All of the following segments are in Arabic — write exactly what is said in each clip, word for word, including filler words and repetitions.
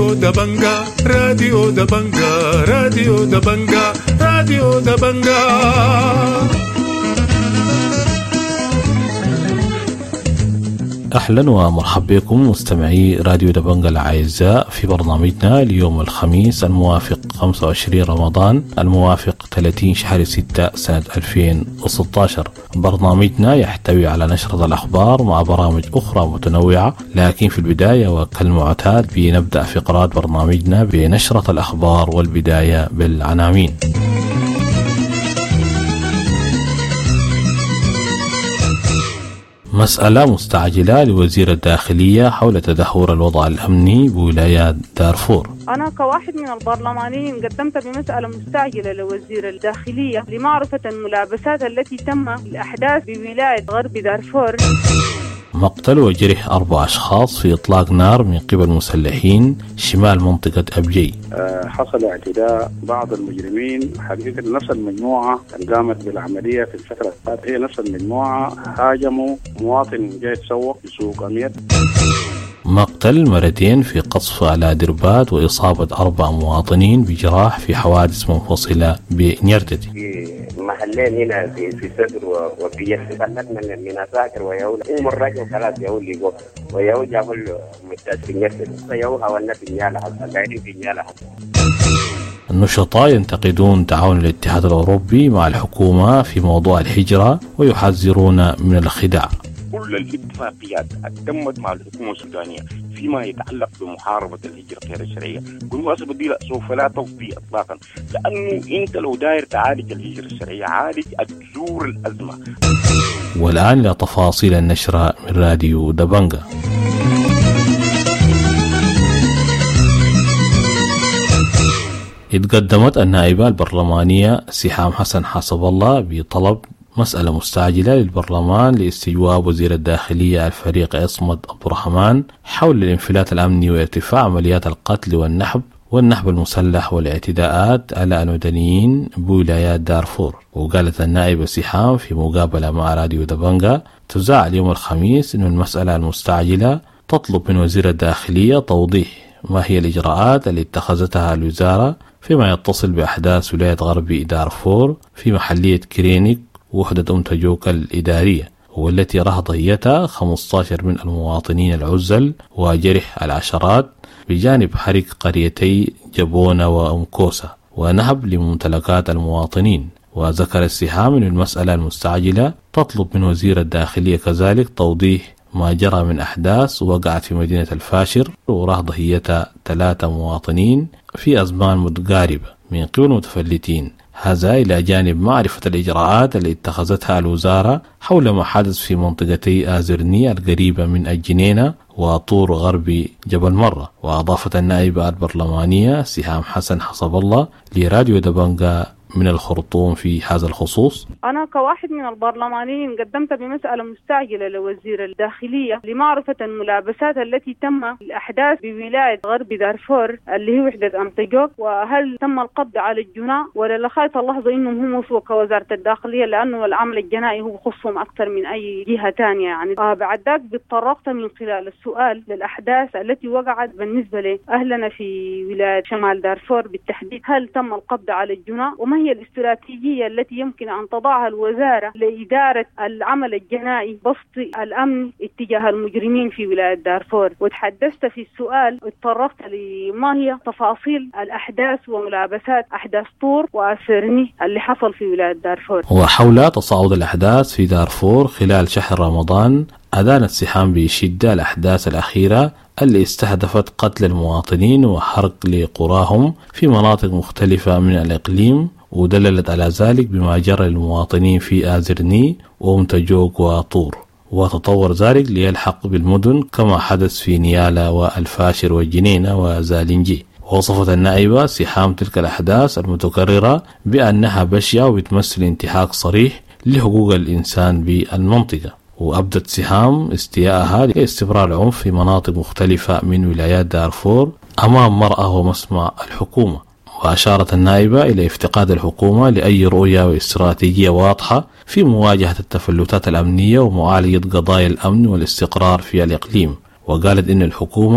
راديو دبنجا راديو دبنجا راديو دبنجا راديو دبنجا. أهلا ومرحبا بكم مستمعي راديو دبنجا الأعزاء في برنامجنا اليوم الخميس الموافق خمسة وعشرين رمضان الموافق ثلاثين شهر ستة سنة ألفين وستة عشر. برنامجنا يحتوي على نشرة الأخبار مع برامج أخرى متنوعة، لكن في البداية وكالمعتاد بنبدأ فقرات برنامجنا بنشرة الأخبار والبداية بالعناوين. مسألة مستعجلة لوزير الداخلية حول تدهور الوضع الأمني بولايات دارفور. أنا كواحد من البرلمانيين قدمت بمسألة مستعجلة لوزير الداخلية لمعرفة الملابسات التي تم الأحداث بولاية غرب دارفور. مقتل وجرح أربع أشخاص في إطلاق نار من قبل مسلحين شمال منطقة أبجي. أه حصل اعتداء بعض المجرمين، حقيقة نفس المجموعة اللي قامت بالعملية في الفترة هي نفس المجموعة هاجموا مواطن جاي يتسوق في سوق أمير. مقتل مرتين في قصف على دربات وإصابة أربع مواطنين بجراح في حوادث منفصلة بنيرتدي. في محلين هنا في في صدر وفي يد من من أساكر ويهول أم الرجل ثلاث يهول يجوا ويهول جابوا مستشفى في نيرتدي فيهول حاولنا في نيالة قاعدين في نيالة. النشطاء ينتقدون تعاون الاتحاد الأوروبي مع الحكومة في موضوع الهجرة ويحذرون من الخداع. كل الاتفاقيات تمت مع الحكومة السودانية فيما يتعلق بمحاربة الهجرة غير الشرعية بالمناسبة دي سوف لا تفضي إطلاقا، لأنه أنت لو داير تعالج الهجرة الشرعية عالج الجذور الأزمة. والآن لتفاصيل النشرة من راديو دبنجا. اتقدمت النائبة البرلمانية سحام حسن حسب الله بطلب مسألة مستعجلة للبرلمان لاستجواب وزير الداخلية الفريق عصمت عبد الرحمن حول الانفلات الأمني وارتفاع عمليات القتل والنحب والنحب المسلح والاعتداءات على المدنيين بولايات دارفور. وقالت النائبة سحام في مقابلة مع راديو دبنجا تذاع اليوم الخميس أن المسألة المستعجلة تطلب من وزير الداخلية توضيح ما هي الإجراءات اللي اتخذتها الوزارة فيما يتصل بأحداث ولاية غرب دارفور في محلية كرينيك وحدة أم تجوك الإدارية، والتي راه ضحيتها خمسة عشر من المواطنين العزل وجرح العشرات بجانب حرق قريتي جبونة وأمكوسة ونهب لممتلكات المواطنين. وذكر السحام أن المسألة المستعجلة تطلب من وزير الداخلية كذلك توضيح ما جرى من أحداث وقعت في مدينة الفاشر وراه ضحيتها ثلاثة مواطنين في أزمان متقاربة من قبل متفلتين، هذا إلى جانب معرفة الإجراءات التي اتخذتها الوزارة حول ما حدث في منطقتي آزرني القريبة من الجنينة وطور غرب جبل مرة. وأضافت النائبة البرلمانية سحام حسن حسب الله لراديو دبنجا من الخرطوم في هذا الخصوص. أنا كواحد من البرلمانيين قدمت بمسألة مستعجلة لوزير الداخلية لمعرفة الملابسات التي تم الأحداث بولاية غرب دارفور اللي هي وحدة أم تجوك، وهل تم القبض على الجناة ولا لا. خايف اللحظة إنهم هم وصلوا كوزارة الداخلية لأنه العمل الجنائي هو خصهم أكثر من أي جهة تانية يعني. آه بعد ذلك بتطرقت من خلال السؤال للأحداث التي وقعت بالنسبة لأهلنا في ولاية شمال دارفور بالتحديد، هل تم القبض على الجناة وما هي الاستراتيجية التي يمكن أن تضعها الوزارة لإدارة العمل الجنائي بسط الأمن اتجاه المجرمين في ولاية دارفور. وتحدثت في السؤال اتطرقت لما هي تفاصيل الأحداث وملابسات أحداث طور وآسرني اللي حصل في ولاية دارفور. وحول تصاعد الأحداث في دارفور خلال شهر رمضان أدانت سحام بشدة الأحداث الأخيرة اللي استهدفت قتل المواطنين وحرق لقراهم في مناطق مختلفة من الإقليم، ودللت على ذلك بما جرى للمواطنين في آزرني ومتجوك وطور، وتطور ذلك ليلحق بالمدن كما حدث في نيالة والفاشر والجنينة وزالنجي. وصفت النائبة سحام تلك الأحداث المتكررة بأنها بشعة وبتمثل انتهاك صريح لحقوق الإنسان بالمنطقة. وأبدت سحام استياءها لاستمرار العنف في مناطق مختلفة من ولايات دارفور أمام مرأة ومسمع الحكومة. وأشارت النائبة إلى افتقاد الحكومة لأي رؤية واستراتيجية واضحة في مواجهة التفلتات الأمنية ومعالجة قضايا الأمن والاستقرار في الإقليم. وقالت إن الحكومة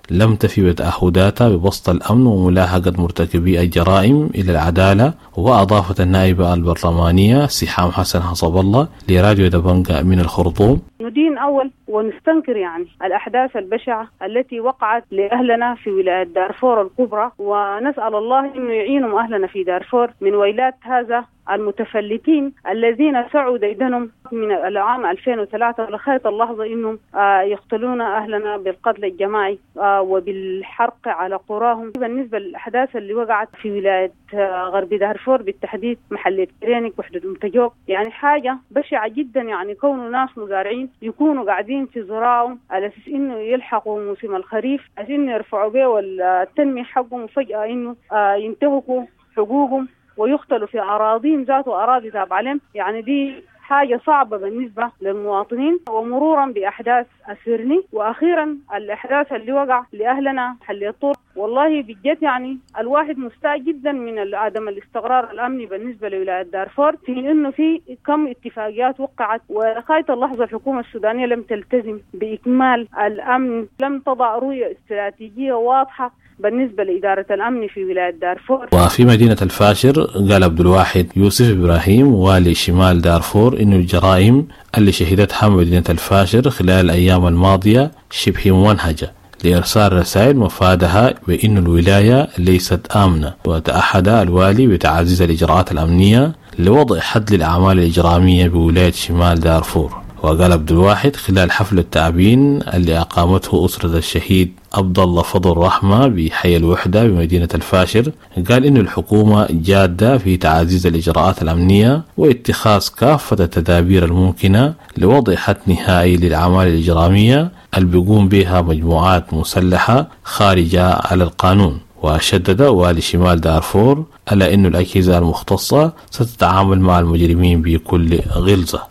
لم تفي بتعهداتها ببسط الأمن وملاحقة مرتكبي الجرائم إلى العدالة. وأضافت النائبة البرلمانية سحام حسن حصب الله لراديو دبنجة من الخرطوم: ندين أول ونستنكر يعني الأحداث البشعة التي وقعت لأهلنا في ولاية دارفور الكبرى، ونسأل الله أنه يعينهم أهلنا في دارفور من ويلات هذا المتفلتين الذين سعوا ديدنهم من العام ألفين وثلاثة لغاية اللحظة إنهم آه يقتلون أهلنا بالقتل الجماعي آه وبالحرق على قراهم. بالنسبة للأحداث اللي وقعت في ولاية آه غرب دارفور بالتحديد محلية كرينيك وحدة أمتجوك، يعني حاجة بشعة جدا. يعني كونوا ناس مزارعين يكونوا قاعدين في زراعهم على أساس إنه يلحقوا موسم الخريف عشان يرفعوا به والتنمية حقهم، وفجأة إنه آه ينتهكوا حقوقهم ويقتلوا في أراضين ذاته أراضي تابعة لهم. يعني دي حاجة صعبة بالنسبة للمواطنين. ومرورا بأحداث السرني، وأخيرا الأحداث اللي وقع لأهلنا حل الطور، والله بجد يعني الواحد مستاء جدا من عدم الاستقرار الأمني بالنسبة لولاية دارفور، في إنه في كم اتفاقيات وقعت ولغاية اللحظة الحكومة السودانية لم تلتزم بإكمال الأمن، لم تضع رؤية استراتيجية واضحة بالنسبة لإدارة الأمن في ولاية دارفور. وفي مدينة الفاشر قال عبد الواحد يوسف إبراهيم والي شمال دارفور إنه الجرائم اللي شهدتها مدينة الفاشر خلال الأيام الماضية شبه ممنهجة لإرسال رسائل مفادها بأن الولاية ليست آمنة. وتأحد الوالي بتعزيز الإجراءات الأمنية لوضع حد للأعمال الإجرامية بولاية شمال دارفور. وقال عبد الواحد خلال حفل التعبين اللي أقامته أسرة الشهيد عبد الله فضل رحمة بحي الوحدة بمدينة الفاشر، قال إن الحكومة جادة في تعزيز الإجراءات الأمنية واتخاذ كافة التدابير الممكنة لوضع حد نهائي للأعمال الإجرامية اللي بيقوم بها مجموعات مسلحة خارجة على القانون. وشدد والي شمال دارفور على أن الأجهزة المختصة ستتعامل مع المجرمين بكل غلظة.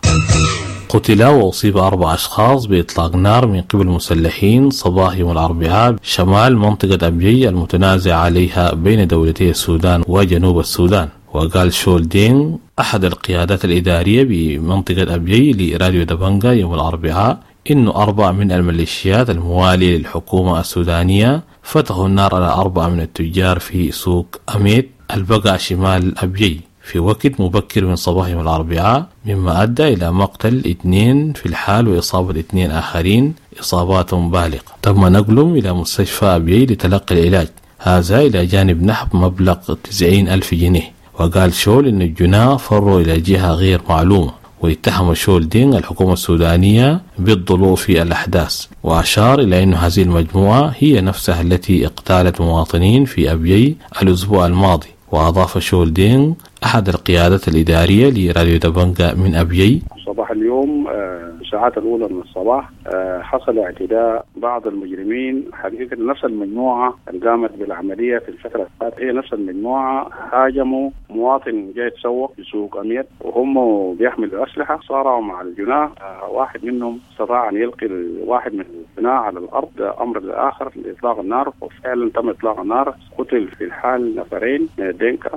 قتل وأصيب أربع أشخاص بإطلاق نار من قبل مسلحين صباح يوم الأربعاء شمال منطقة أبجي المتنازع عليها بين دولتي السودان وجنوب السودان. وقال شول دين أحد القيادات الإدارية بمنطقة أبجي لراديو دبنجة يوم الأربعاء إنه أربعة من الميليشيات الموالية للحكومة السودانية فتحوا النار على أربعة من التجار في سوق أميت البقع شمال أبجي في وقت مبكر من صباح يوم الأربعاء، مما أدى إلى مقتل اثنين في الحال وإصابة اثنين آخرين إصابات بالغة. تم نقلهم إلى مستشفى أبيي لتلقي العلاج، هذا إلى جانب نحب مبلغ تسعين ألف جنيه. وقال شول إن الجناه فروا إلى جهة غير معلومة. واتهم شول دين الحكومة السودانية بالضلوع في الأحداث، وأشار إلى أن هذه المجموعة هي نفسها التي اقتالت مواطنين في أبيي الأسبوع الماضي. وأضاف شول دين أحد القيادات الإدارية لراديو دبنجة من أبيي: صباح اليوم الساعات الأولى من الصباح حصل اعتداء بعض المجرمين، حقيقة نفس المجموعة اللي قامت بالعملية في الفترة الفاتت هي نفس المجموعة، هاجموا مواطن جاي يتسوق في سوق أمير وهم بيحملوا أسلحة، صاروا مع الجناه، واحد منهم استطاع أن يلقي واحد من الجناه على الأرض، أمر الآخر لإطلاق النار، وفعلا تم إطلاق النار. قتل في الحال نفرين من الدنكا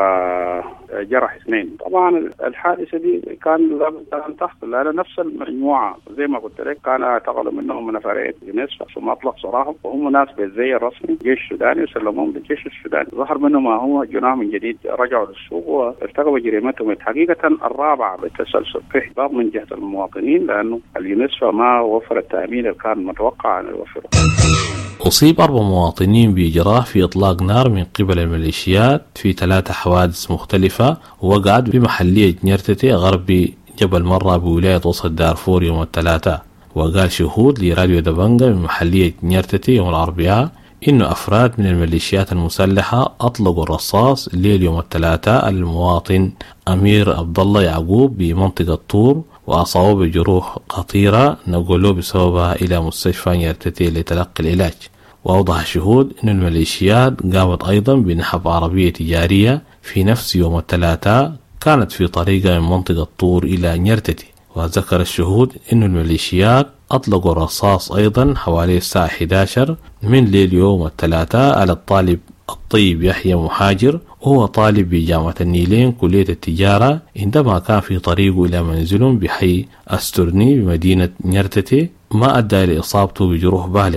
وجرح اثنين. طبعا الحادثة دي كان لابد أن تحصل لأن نفس المجموعة زي ما قلت لك كان اعتقلوا منهم نفرين بنسبة ثم أطلق سراحهم، وهم ناس بالزي الرسمي الجيش السوداني وسلموهم للجيش السوداني. ظهر منهم ما هو جناه من جديد، رجعوا للسوق وارتكبوا جريمتهم. حقيقة الرابعة بالتسلسل في حساب من جهة المواطنين لأنه اليونسفا ما وفر التأمين اللي كان متوقع أن يوفره. أصيب أربع مواطنين بجراح في إطلاق نار من قبل الميليشيات في ثلاث حوادث مختلفة وقعت بمحلية نيرتتي غرب جبل مرة بولاية وسط دارفور يوم الثلاثاء. وقال شهود لراديو دبنجة من محلية نيرتتي يوم الأربعاء إنه أفراد من الميليشيات المسلحة أطلقوا الرصاص ليل يوم الثلاثاء المواطن أمير عبد الله يعقوب بمنطقة طور، وأصابوا بجروح خطيرة نقلوه بسببها إلى مستشفى نيرتتي لتلقي العلاج. وأوضح الشهود أن الميليشيات قامت أيضا بنحب عربية تجارية في نفس يوم الثلاثاء كانت في طريقها من منطقة طور إلى نيرتتي. وذكر الشهود أن الميليشيات أطلقوا الرصاص أيضا حوالي الساعة إحدى عشرة من ليل يوم الثلاثاء على الطالب الطيب يحيى محاجر، وهو طالب بجامعة النيلين كلية التجارة، عندما كان في طريقه إلى منزل بحي أسترني بمدينة نيرتتي، ما أدى إلى إصابته بجروح بالغة.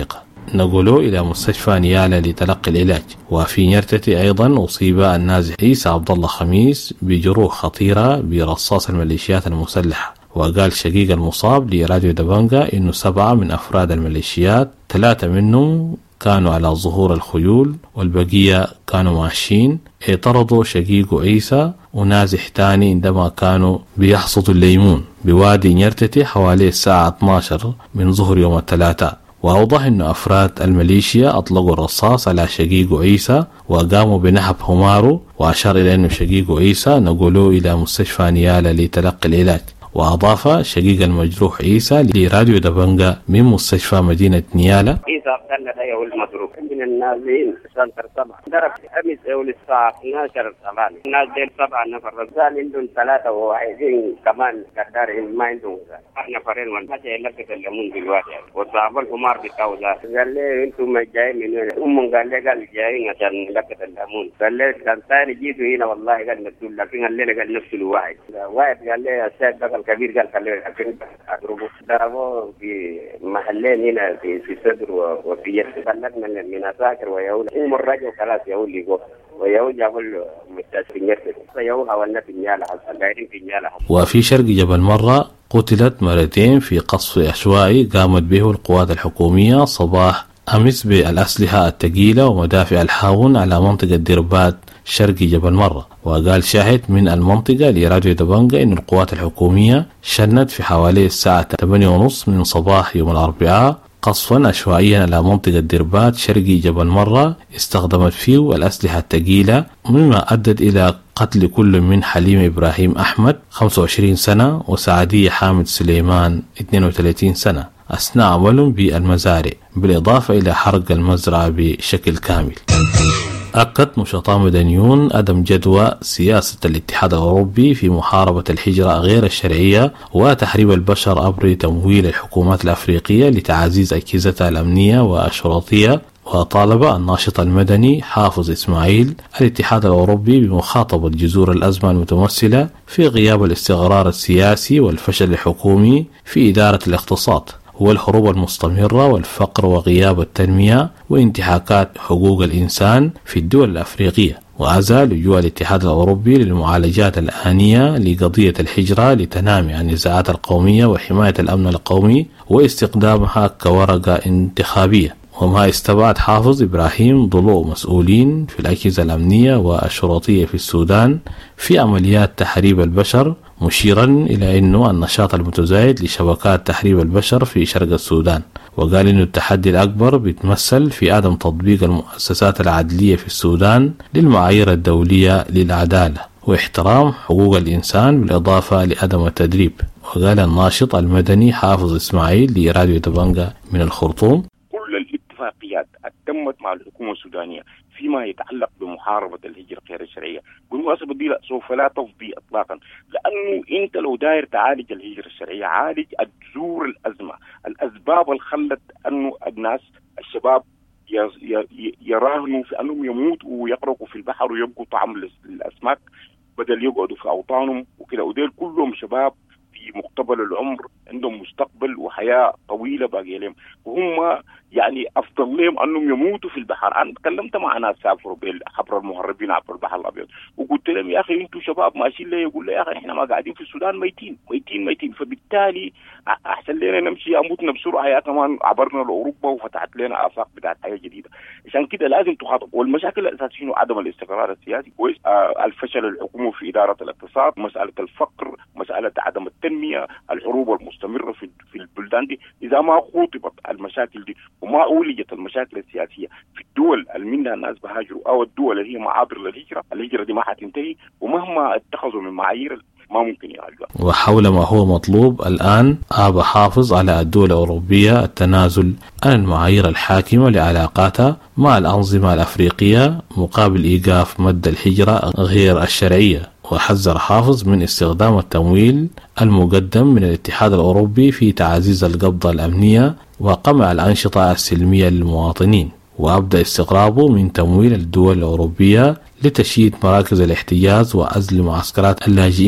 نقلوه إلى مستشفى نيالا لتلقي العلاج. وفي نيرتتي أيضا أصيب النازح عيسى عبد الله خميس بجروح خطيرة برصاص الميليشيات المسلحة. وقال شقيق المصاب لراديو دبنجا إنه سبعة من أفراد الميليشيات ثلاثة منهم كانوا على ظهور الخيول والبقية كانوا ماشيين. اعترضوا شقيق عيسى ونازح تاني عندما كانوا بيحصدوا الليمون بوادي نيرتتي حوالي الساعة اثني عشر من ظهر يوم الثلاثاء. وأوضح أن أفراد الميليشيا أطلقوا الرصاص على شقيق عيسى وقاموا بنهب هماره، وأشار إلى أن شقيق عيسى نقلوه إلى مستشفى نيالا لتلقي العلاج. وأضاف شقيق المجروح عيسى لراديو دبنجا من مستشفى مدينة نيالا: عيسى عبد الله ده يقول مضروب من النازلين سنتر سبعة ضرب أمس يقول الساعة اثني عشر صباحا. الناس ديل سبعة نفر رجال عندهم ثلاثة وعايزين كمان قدار ما عندهم نفرين والمشي لقت الليمون دلوقتي وصعب الحمار بتاعه قال لي انتم جايين من وين؟ أم قال لي قال جايين عشان لقت الليمون. قال لي كان ثاني جيتوا هنا والله قال نقول لكن قال لي قال نفس الواحد واحد قال لي الشيخ ده الكبير قال خليه لكن أضربه ضربوه في محلين هنا في في صدر وفي يد. بلغنا من أساكر ويقول أم الرجل خلاص يقول لي قف ويقول يقول مستشفى يسد فيقول حولنا في نيالا قاعدين في نيالا. وفي شرق جبل مرة قتلت مرتين في قصف عشوائي قامت به القوات الحكومية صباح أمس بالأسلحة الثقيلة ومدافع الحاون على منطقة دربات شرقي جبل مرة. وقال شاهد من المنطقة لراديو دبنجا إن القوات الحكومية شنت في حوالي الساعة ثمانية ونصف من صباح يوم الأربعاء قصفا عشوائيا على منطقة دربات شرقي جبل مرة استخدمت فيه الأسلحة الثقيلة، مما أدت إلى قتل كل من حليم إبراهيم أحمد خمسة وعشرين سنة وسعدية حامد سليمان اثنين وثلاثين سنة أثناء عملهم بالمزارع، بالإضافة إلى حرق المزرعة بشكل كامل. أكد نشطاء مدنيون عدم جدوى سياسة الاتحاد الأوروبي في محاربة الهجرة غير الشرعية وتحريب البشر عبر تمويل الحكومات الأفريقية لتعزيز أجهزتها الأمنية والشرطية. وطالب الناشط المدني حافظ إسماعيل الاتحاد الأوروبي بمخاطبة جذور الأزمة المتمثلة في غياب الاستقرار السياسي والفشل الحكومي في إدارة الاقتصاد والحروب المستمرة والفقر وغياب التنمية وانتهاكات حقوق الإنسان في الدول الأفريقية. وعزى لجوء الاتحاد الأوروبي للمعالجات الآنية لقضية الهجرة لتنامي النزاعات القومية وحماية الأمن القومي واستخدامها كورقة انتخابية. وما استبعد حافظ إبراهيم ضلوع مسؤولين في الأجهزة الأمنية والشرطية في السودان في عمليات تحريب البشر، مشيرا إلى أنه النشاط المتزايد لشبكات تحريب البشر في شرق السودان. وقال أنه التحدي الأكبر بيتمثل في عدم تطبيق المؤسسات العدلية في السودان للمعايير الدولية للعدالة واحترام حقوق الإنسان بالإضافة لعدم التدريب. وقال الناشط المدني حافظ إسماعيل لراديو دبنجا من الخرطوم: الاتفاقيات تمت مع الحكومة السودانية فيما يتعلق بمحاربة الهجرة غير الشرعية بالمناسبة دي لا سوف لا تفضي إطلاقا، لأنه أنت لو داير تعالج الهجرة الشرعية عالج جذور الأزمة، الأسباب اللي خلت أنه الناس الشباب يراهنوا في أنهم يموتوا ويغرقوا في البحر ويبقوا طعم الأسماك بدل يقعدوا في أوطانهم وكده. وديل كلهم شباب في مقتبل العمر عندهم مستقبل وحياة طويلة باقي لهم، وهم يعني أفضل لهم أنهم يموتوا في البحر. أنا تكلمت مع ناس سافروا عبر المهربين عبر البحر الأبيض وقلت لهم يا أخي أنتوا شباب ماشيين ليه؟ يقول لي يا أخي إحنا ما قاعدين في السودان ميتين ميتين ميتين، فبالتالي أحسن لنا نمشي أموتنا بسرعة يا كمان عبرنا لأوروبا وفتحت لنا آفاق بتاعت حياة جديدة. عشان كده لازم تخاطب. والمشاكل الأساسية هو عدم الاستقرار السياسي والفشل الحكومي في إدارة الاقتصاد، مسألة الفقر، مسألة عدم التنمية، الحروب المستمرة في في البلدان دي. إذا ما خطبت المشاكل دي وما أولجت المشاكل السياسية في الدول اللي منها الناس بهاجروا أو الدول اللي هي معابر للهجرة، الهجرة دي ما حتنتهي ومهما اتخذوا من معايير ما ممكن يعالجوها. وحول ما هو مطلوب الآن أبى حافظ على الدول الأوروبية التنازل عن المعايير الحاكمة لعلاقاتها مع الأنظمة الأفريقية مقابل إيقاف مد الهجرة غير الشرعية. وحذر حافظ من استخدام التمويل المقدم من الاتحاد الأوروبي في تعزيز القبضة الأمنية وقمع الأنشطة السلمية للمواطنين، وأبدأ استقرابه من تمويل الدول الأوروبية لتشييد مراكز الاحتجاز وعزل معسكرات اللاجئين.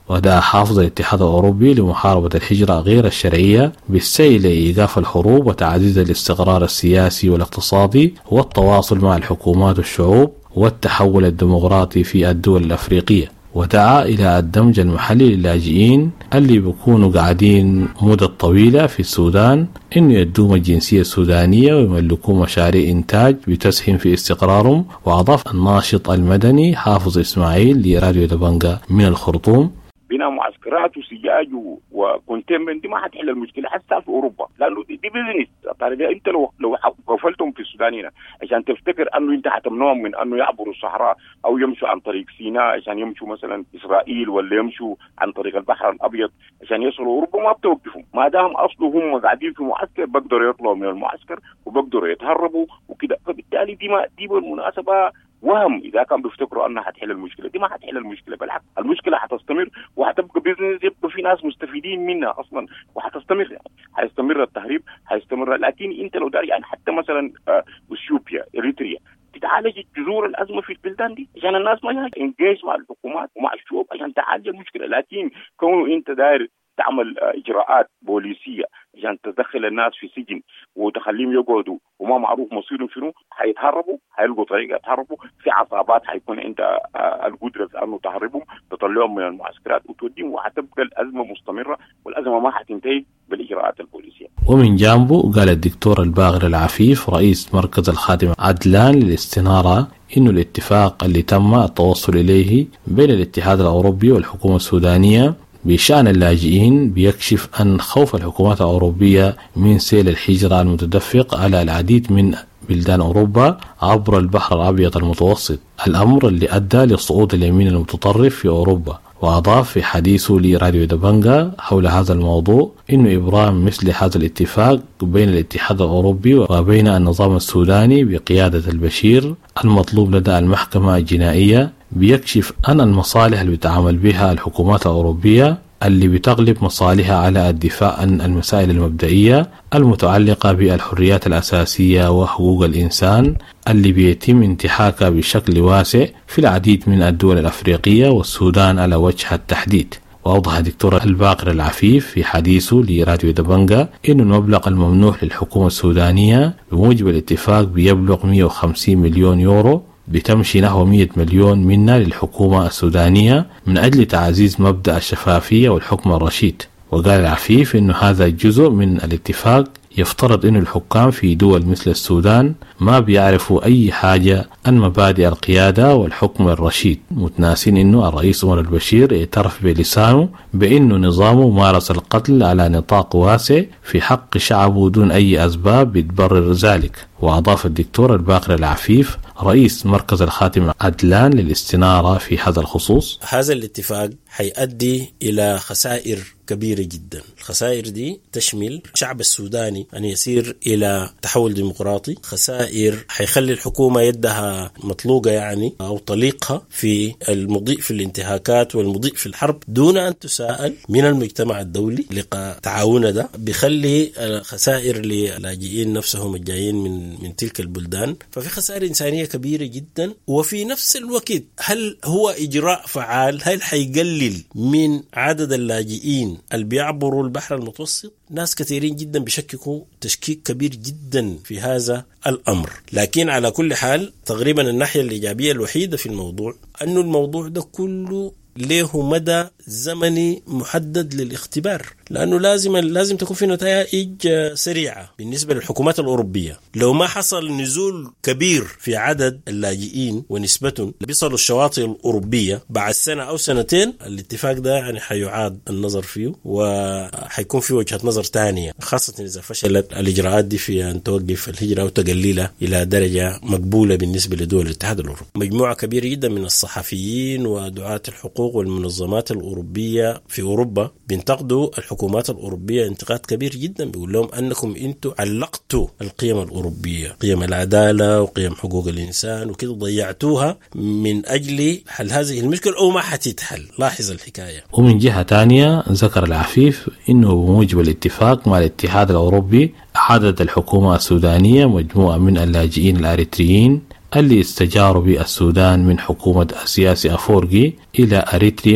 ودعا حافظ الاتحاد الأوروبي لمحاربة الهجرة غير الشرعية بالسعي لإيقاف الحروب وتعزيز الاستقرار السياسي والاقتصادي والتواصل مع الحكومات والشعوب والتحول الديمقراطي في الدول الأفريقية، ودعا إلى الدمج المحلي للاجئين اللي بيكونوا قاعدين مدة طويلة في السودان إنه يدوم الجنسية السودانية ويملكوا مشاريع إنتاج بتسهم في استقرارهم. وأضاف الناشط المدني حافظ إسماعيل لراديو دبنجة من الخرطوم: بناء معسكرات وسجاج وكونتينمنت دي ما حتحل المشكله حتى في اوروبا، لانه دي, دي بيزنس. طيب انت لو لو قفلتهم في السودان هنا عشان تفتكر انه انت حتمنعهم من انه يعبروا الصحراء او يمشوا عن طريق سيناء عشان يمشوا مثلا اسرائيل، ولا يمشوا عن طريق البحر الابيض عشان يصلوا اوروبا، ما بتوقفهم. ما دام اصله هم قاعدين في معسكر بقدروا يطلعوا من المعسكر وبقدروا يتهربوا وكده. فبالتالي دي ما دي بالمناسبه وهم اذا كان بيفتكروا انها حتحل المشكله، دي ما حتحل المشكله، بالعكس المشكله حتستمر وحتبقى بيزنس، يبقى في ناس مستفيدين منها اصلا وحتستمر. يعني حيستمر التهريب، حيستمر. لكن انت لو داري يعني حتى مثلا اثيوبيا، اريتريا، تتعالج جذور الازمه في البلدان دي عشان الناس ما يهاجموا، انجيج مع الحكومات ومع الشعوب عشان تعالج المشكله. لكن كونه انت داير تعمل اجراءات بوليسيه عشان تدخل الناس في سجن وتخليهم يقعدوا وما معروف مصيرهم شنو، حيتهربوا، حيلقوا طريقه يتهربوا في عصابات، حيكون انت القدره انه تهربهم، تطلعهم من المعسكرات وتوديهم، وحتبقى الازمه مستمره، والازمه ما حتنتهي بالاجراءات البوليسيه. ومن جانبه قال الدكتور الباغر العفيف رئيس مركز الخادم عدلان للاستنارة إنه الاتفاق اللي تم التوصل إليه بين الاتحاد الأوروبي والحكومة السودانية بشأن اللاجئين بيكشف أن خوف الحكومات الأوروبية من سيل الهجرة المتدفق على العديد من بلدان أوروبا عبر البحر الأبيض المتوسط، الأمر اللي أدى لصعود اليمين المتطرف في أوروبا. وأضاف في حديثه لراديو دبنجة حول هذا الموضوع إنه إبرام مثل هذا الاتفاق بين الاتحاد الأوروبي وبين النظام السوداني بقيادة البشير المطلوب لدى المحكمة الجنائية بيكشف أن المصالح اللي بتعامل بها الحكومات الأوروبية اللي بتغلب مصالحها على الدفاع عن المسائل المبدئية المتعلقة بالحريات الأساسية وحقوق الإنسان اللي بيتم انتهاكها بشكل واسع في العديد من الدول الأفريقية والسودان على وجه التحديد. وأوضح الدكتور الباقر العفيف في حديثه لراديو دبنجة إنه المبلغ الممنوح للحكومة السودانية بموجب الاتفاق بيبلغ مئة وخمسين مليون يورو، بتمشي نحو مئة مليون منا للحكومة السودانية من أجل تعزيز مبدأ الشفافية والحكم الرشيد. وقال العفيف إنه هذا الجزء من الاتفاق يفترض إنه الحكام في دول مثل السودان ما بيعرفوا أي حاجة عن مبادئ القيادة والحكم الرشيد، متناسين إنه الرئيس عمر البشير اعترف بلسانه بإنه نظامه مارس القتل على نطاق واسع في حق شعبه دون أي أسباب بتبرر ذلك. وأضاف الدكتور الباقر العفيف رئيس مركز الخاتم عدلان للاستنارة في هذا الخصوص: هذا الاتفاق حيؤدي إلى خسائر كبيرة جدا. الخسائر دي تشمل الشعب السوداني أن يسير إلى تحول ديمقراطي، خسائر حيخلي الحكومة يدها مطلوقة يعني أو طليقها في المضيء في الانتهاكات والمضيء في الحرب دون أن تساءل من المجتمع الدولي. لقى تعاون ده بيخلي خسائر للاجئين نفسهم الجايين من من تلك البلدان. ففي خسائر إنسانية كبيرة جدا. وفي نفس الوقت هل هو إجراء فعال؟ هل حيقلل من عدد اللاجئين اللي بيعبروا البحر المتوسط؟ ناس كثيرين جدا بيشككوا تشكيك كبير جدا في هذا الأمر. لكن على كل حال تقريبا الناحية الإيجابية الوحيدة في الموضوع أنه الموضوع ده كله له مدى زمني محدد للاختبار، لأنه لازم لازم تكون في نتائج سريعة بالنسبة للحكومات الأوروبية. لو ما حصل نزول كبير في عدد اللاجئين ونسبتهم بيصلوا الشواطئ الأوروبية بعد سنة أو سنتين، الاتفاق ده يعني حيعاد النظر فيه وحيكون في وجهة نظر تانية، خاصة إذا فشلت الإجراءات دي في أن توقف الهجرة وتقللها إلى درجة مقبولة بالنسبة لدول الاتحاد الأوروبي. مجموعة كبيرة جدا من الصحفيين ودعاة الحقوق والمنظمات الأوروبية في أوروبا بينتقدوا الحكومات الأوروبية انتقاد كبير جدا، بيقول لهم أنكم أنتوا علقتوا القيم الأوروبية، قيم العدالة وقيم حقوق الإنسان وكده، ضيعتوها من أجل حل هذه المشكلة أو ما حتتحل. لاحظ الحكاية. ومن جهة تانية ذكر العفيف أنه بموجب الاتفاق مع الاتحاد الأوروبي أعادت الحكومة السودانية مجموعة من اللاجئين الأريتريين اللي استجاروا بالسودان من حكومة السياسي أفورقي إلى أريتريا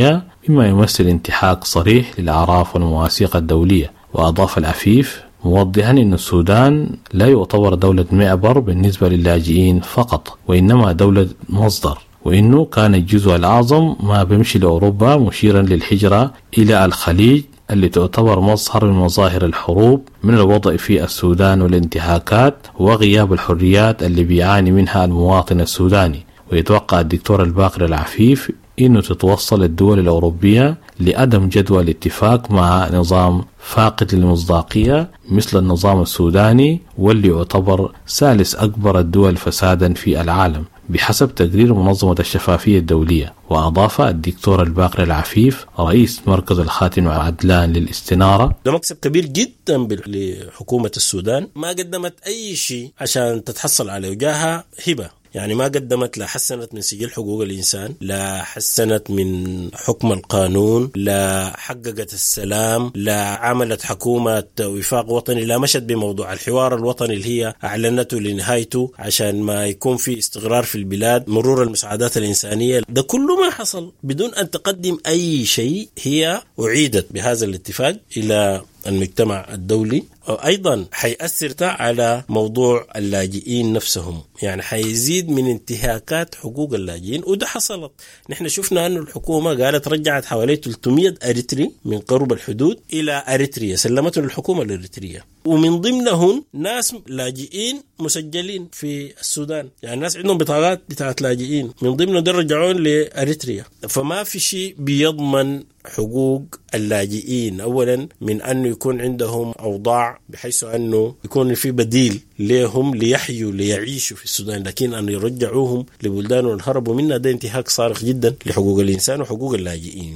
مما يمثل انتهاك صريح للأعراف والمواثيق الدولية. وأضاف العفيف موضحا أن السودان لا يعتبر دولة معبر بالنسبة للاجئين فقط، وإنما دولة مصدر، وإنه كان الجزء الأعظم ما بيمشي لأوروبا، مشيرا للهجرة إلى الخليج اللي تعتبر مظهر من مظاهر الحروب من الوضع في السودان والانتهاكات وغياب الحريات اللي بيعاني منها المواطن السوداني. ويتوقع الدكتور الباقر العفيف إنه تتوصل الدول الأوروبية لعدم جدوى الاتفاق مع نظام فاقد للمصداقية مثل النظام السوداني، واللي يعتبر ثالث أكبر الدول فسادا في العالم بحسب تقرير منظمة الشفافية الدولية. وأضاف الدكتور الباقر العفيف رئيس مركز الخاتم وعدلان للاستنارة: ده مكسب كبير جدا لحكومة السودان، ما قدمت أي شيء عشان تتحصل على وجاهها هبة، يعني ما قدمت، لا حسنت من سجل حقوق الإنسان، لا حسنت من حكم القانون، لا حققت السلام، لا عملت حكومة وفاق وطني، لا مشت بموضوع الحوار الوطني اللي هي أعلنته لنهايته عشان ما يكون في استقرار في البلاد، مرور المساعدات الإنسانية. ده كله ما حصل بدون أن تقدم أي شيء. هي أعيدت بهذا الاتفاق إلى المجتمع الدولي. أيضا حيأثر على موضوع اللاجئين نفسهم، يعني حيزيد من انتهاكات حقوق اللاجئين، وده حصلت. نحن شفنا أن الحكومة قالت رجعت حوالي ثلاثمئة أريتري من قرب الحدود إلى أريتريا، سلمتهم الحكومة الأريترية، ومن ضمنهم ناس لاجئين مسجلين في السودان، يعني ناس عندهم بطاقات بتاعت لاجئين، من ضمنهم ده رجعون لأريتريا. فما في شيء بيضمن حقوق اللاجئين أولا من أنه يكون عندهم أوضاع بحيث أنه يكون في بديل لهم ليحيوا ليعيشوا في السودان، لكن أن يرجعوهم لبلدانهم الهربوا منها ده انتهاك صارخ جدا لحقوق الإنسان وحقوق اللاجئين.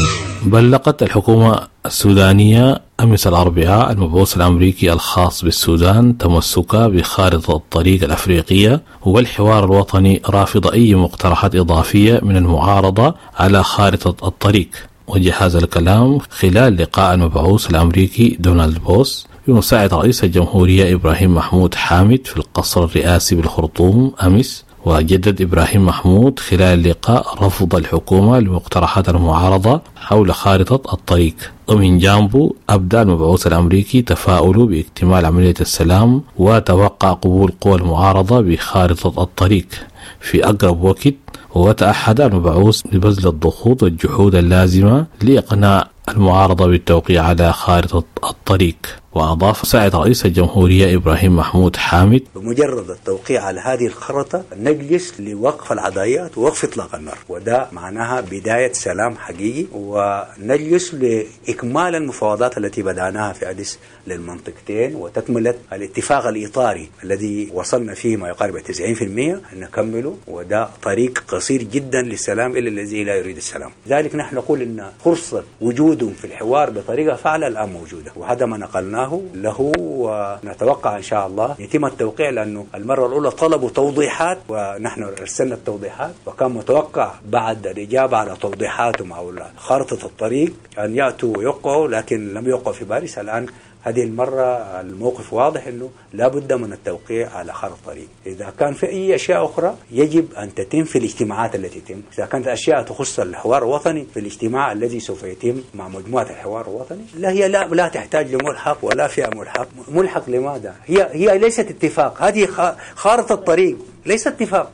بلغت الحكومة السودانية أمس الأربعاء المبعوث الأمريكي الخاص بالسودان تمسكا بخارطة الطريق الأفريقية والحوار الوطني، رافض أي مقترحات إضافية من المعارضة على خارطة الطريق. وجه هذا الكلام خلال لقاء المبعوث الأمريكي دونالد بوس بمساعد رئيس الجمهورية إبراهيم محمود حامد في القصر الرئاسي بالخرطوم أمس. وجدد إبراهيم محمود خلال اللقاء رفض الحكومة لمقترحات المعارضة حول خارطة الطريق. ومن جانبه أبدأ المبعوث الأمريكي تفاؤله باكتمال عملية السلام، وتوقع قبول قوى المعارضة بخارطة الطريق في أقرب وقت. وتأحد المبعوث ببذل الضغوط والجهود اللازمة لإقناع المعارضة بالتوقيع على خارطة الطريق. وأضاف مساعد رئيس الجمهورية إبراهيم محمود حامد: بمجرد التوقيع على هذه الخرطة نجلس لوقف العدايات ووقف إطلاق النار، وده معناها بداية سلام حقيقي، ونجلس لإكمال المفاوضات التي بدأناها في أديس للمنطقتين وتكملة الاتفاق الإطاري الذي وصلنا فيه ما يقارب تسعين بالمئة نكمله، وده طريق قصير جدا للسلام إلا الذي لا يريد السلام. لذلك نحن نقول إن فرصة وجودهم في الحوار بطريقة فعالة الآن موجودة، وهذا ما نقلناه له، ونتوقع إن شاء الله يتم التوقيع، لأنه المرة الأولى طلبوا توضيحات ونحن أرسلنا التوضيحات، وكان متوقع بعد الإجابة على توضيحاتهم أو خارطة الطريق أن يأتوا ويوقعوا، لكن لم يوقعوا في باريس. الآن هذه المرة الموقف واضح أنه لا بد من التوقيع على خارطة الطريق. إذا كان في أي أشياء أخرى يجب أن تتم في الاجتماعات التي تتم، إذا كانت أشياء تخص الحوار الوطني في الاجتماع الذي سوف يتم مع مجموعة الحوار الوطني، لا هي لا, لا تحتاج لملحق ولا فيها ملحق. ملحق لماذا؟ هي هي ليست اتفاق، هذه خارطة الطريق ليست اتفاق.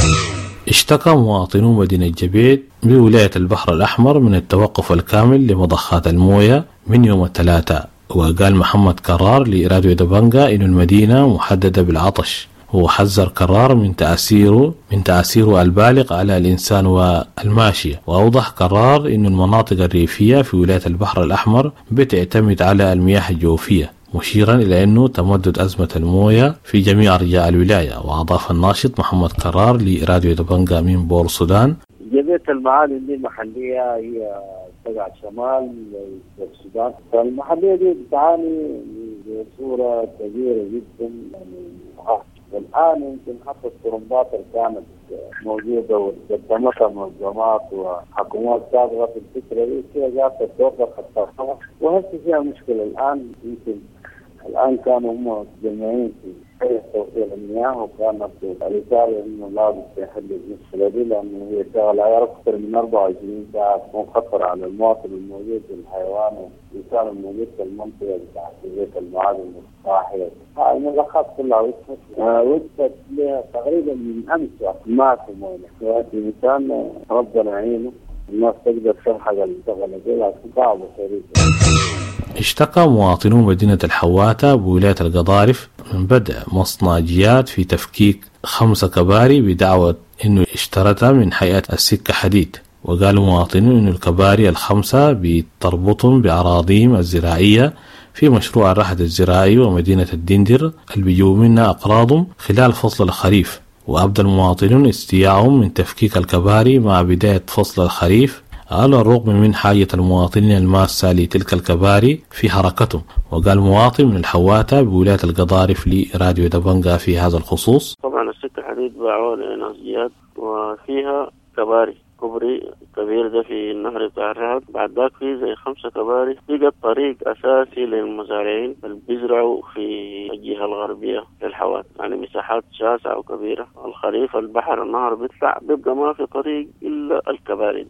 اشتكى مواطنو مدينة جبيت بولاية البحر الأحمر من التوقف الكامل لمضخات الموية من يوم الثلاثاء. وقال محمد كرار لراديو دبنجا إن المدينة محددة بالعطش، وحذر كرار من تأثيره من تأثيره البالغ على الإنسان والماشية. وأوضح كرار إن المناطق الريفية في ولاية البحر الأحمر بتعتمد على المياه الجوفية، مشيرا إلى أنه تمدد أزمة الموية في جميع أرجاء الولاية. وأضاف الناشط محمد كرار لراديو دبنجا من بور السودان: جبيت المعالم دي محلية هي تقع شمال السودان، فالمحلية دي بتعاني بصورة كبيرة جدا. والآن يمكن حتى الطرمبات اللي كانت موجودة وقدمتها منظمات وحكومات سابقة في الفترة دي كده جات تتوقف حتى، وهسه فيها مشكلة الآن. يمكن الآن كانوا هم مجمعين في هي توصيل المياه، وكانت الرسالة إنه لابد يحل المشكلة دي، لأنه هي شغلة يعرف أكثر من أربعة وعشرين ساعة تكون خطر على المواطن الموجود في الحيوان والإنسان الموجود في المنطقة بتاعت بيت المعادن الصاحية. هاي الملخات كلها وصلت وصلت لها تقريبا من أمس ما في مويه، دلوقتي الإنسان ربنا يعينه الناس تقدر تلحق الشغلة دي، لكن صعبة شديدة. اشتكى مواطنو مدينة الحواتة بولاية القضارف من بدء مصنع جياد في تفكيك خمسة كباري بدعوى انه اشترتها من هيئة السكة حديد. وقالوا مواطنون انه الكباري الخمسة بتربطهم بأراضيهم الزراعية في مشروع الرحد الزراعي ومدينة الدندر اللي بيجوا منها أقراضهم خلال فصل الخريف. وأبدى المواطنون استياءهم من تفكيك الكباري مع بداية فصل الخريف على الرغم من حاجة المواطنين الماسة لتلك الكباري في حركتهم. وقال مواطن من الحواتة بولاية القضارف لراديو دبنجا في هذا الخصوص: طبعا السكة حديد باعوها لناس جياد وفيها كباري كبري كبير ده في النهر بتاع الرهد، بعد ذاك في زي خمسة كباري. بقى طريق أساسي للمزارعين اللي بيزرعوا في الجهة الغربية للحوات، يعني مساحات شاسعة وكبيرة. الخريف البحر النهر بيطلع بيبقى ما في طريق إلا الكباري.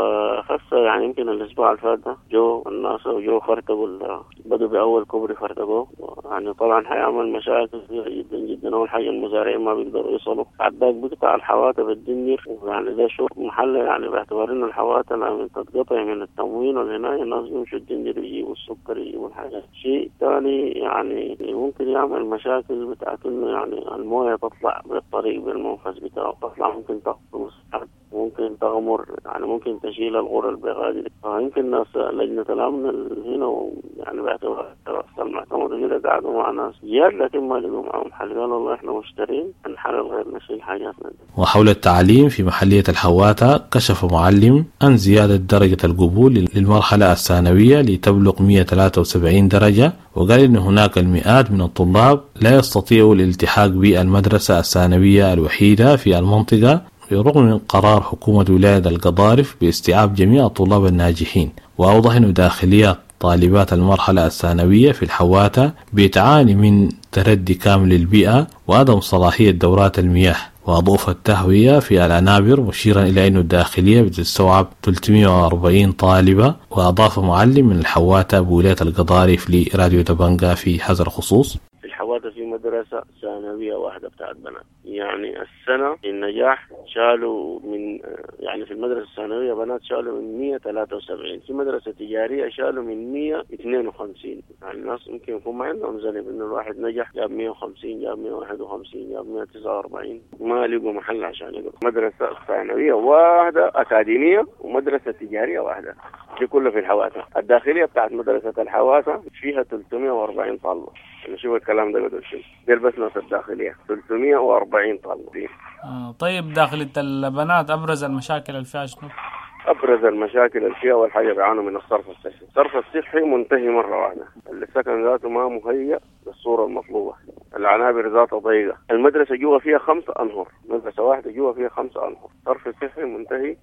فخاصة يعني يمكن الأسبوع الفات ده جو الناس وجو فرتقوا بدوا بأول كبري فرتقوه، يعني طبعا حيعمل مشاكل جدا جدا. أول حاجة المزارعين ما بيقدروا يصلوا، بعد ذاك بيقطع الحوات بالدنير، يعني ده شوف محل يعني باعتبار انه الحواتة لما تتقطع من التموين والعناية الناس يمشوا الدندر يجيبوا السكر يجيبوا الحاجات. شيء ثاني يعني ممكن يعمل مشاكل بتاعت انه يعني المويه تطلع بالطريق بالمنفذ بتاعه، تطلع ممكن تغطي مساحات، ممكن تغمر، يعني ممكن تشيل الغرة البغادي. فيمكن ناس لجنة الأمن هنا يعني باعتبار المعتمد كده قاعدوا مع ناس جياد لكن ما لقوا معهم حل، قالوا والله احنا مشترين نحل غير نشيل حاجاتنا. وحول التعليم في محلية الحواتة كشف معلم عن زيادة درجة القبول للمرحلة الثانوية لتبلغ مئة وثلاثة وسبعين درجة، وقال إن هناك المئات من الطلاب لا يستطيعوا الالتحاق بالمدرسة الثانوية الوحيدة في المنطقة برغم من قرار حكومة ولاية القضارف باستيعاب جميع الطلاب الناجحين. وأوضح أن داخليات طالبات المرحلة الثانوية في الحواتة بتعاني من تردي كامل البيئة وعدم صلاحية دورات المياه وأضعف التهوية في العنابر، مشيرا إلى أن الداخلية بتستوعب ثلاثمئة وأربعين طالبة. وأضاف معلم من الحواتة بولاية القضارف لراديو دبنجا في هذا الخصوص: في الحواتة في مدرسة ثانوية واحدة بتاعت بنات، يعني السنة النجاح شالوا من يعني في المدرسة الثانوية بنات شالوا من مئة وثلاثة وسبعين، في مدرسة تجارية شالوا من مئة واثنين وخمسين. يعني الناس يمكن يكون ما عندهم ذنب إنه الواحد نجح جاب مئة وخمسين جاب مئة وواحد وخمسين جاب مئة وتسعة وأربعين، ما لقوا محل عشان يقرأوا. مدرسة ثانوية واحدة أكاديمية ومدرسة تجارية واحدة، دي كلها في الحواتة. الداخلية بتاعت مدرسة الحواتة فيها ثلاثمئة وأربعين طالب. نشوف الكلام ده قدر شيء دير بس ناس الداخلية ثلاثمئة وأربعين طالب. آه طيب داخلية البنات أبرز المشاكل اللي فيها شنو؟ أبرز المشاكل اللي فيها أول حاجة بيعانوا من الصرف الصحي. الصرف الصحي منتهي مرة واحدة، السكن ذاته ما مهيأ بالصورة المطلوبة، العنابر ذاتها ضيقة، المدرسة جوا فيها خمسة أنهر، مدرسة واحدة جوا فيها خمسة أنهر، الصرف الصحي منتهي.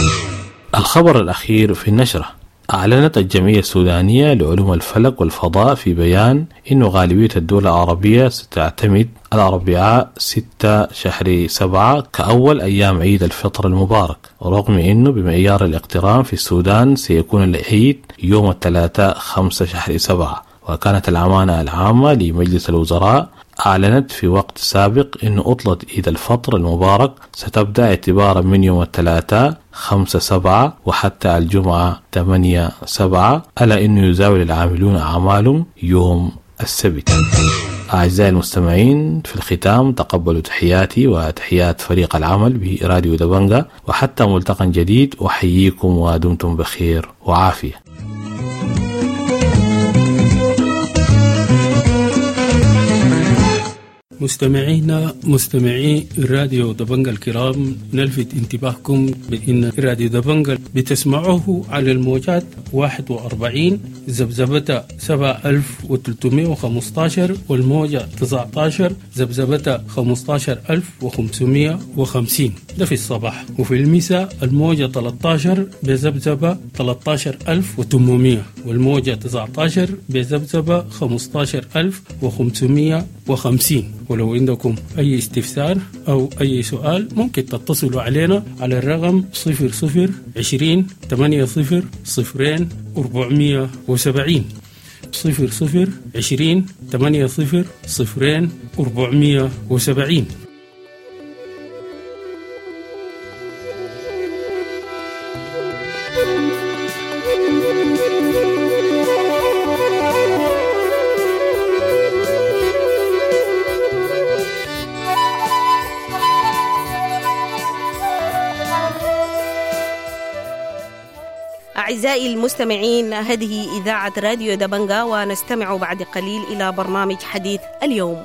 الخبر الأخير في النشرة: أعلنت الجمعية السودانية لعلوم الفلك والفضاء في بيان إنه غالبية الدول العربية ستعتمد الأربعاء ستة شهر سبعة كأول أيام عيد الفطر المبارك، رغم إنه بمعيار الاقتران في السودان سيكون العيد يوم الثلاثاء خمسة شهر سبعة. وكانت الأمانة العامة لمجلس الوزراء أعلنت في وقت سابق أن عطلة عيد الفطر المبارك ستبدأ اعتبارا من يوم الثلاثاء خمسة سبعة وحتى الجمعة ثمانية سبعة، ألا أنه يزاول العاملون أعمالهم يوم السبت. أعزائي المستمعين، في الختام تقبلوا تحياتي وتحيات فريق العمل براديو دبنجا، وحتى ملتقى جديد أحييكم ودمتم بخير وعافية. مستمعينا مستمعي راديو دبنجا الكرام، نلفت انتباهكم بأن راديو دبنجا بتسمعوه على الموجات واحد وأربعين زبزبة سبعة آلاف وثلاثمئة وخمسة عشر والموجة تسعة عشر زبزبة خمسة عشر ألف وخمسمئة وخمسين، ده في الصباح. وفي المساء الموجة ثلاثة عشر بزبزبة ثلاثة عشر ألف وثمانمئة والموجة تسعة عشر بزبزبة خمسة عشر ألف وخمسمئة وخمسين. ولو عندكم أي استفسار أو أي سؤال ممكن تتصلوا علينا على الرقم صفر صفر عشرين ثمانية صفر صفرين أربعمية وسبعين صفر صفر عشرين ثمانية صفر صفرين أربعمية وسبعين. أعزائي المستمعين، هذه إذاعة راديو دبنجا، ونستمع بعد قليل إلى برنامج حديث اليوم.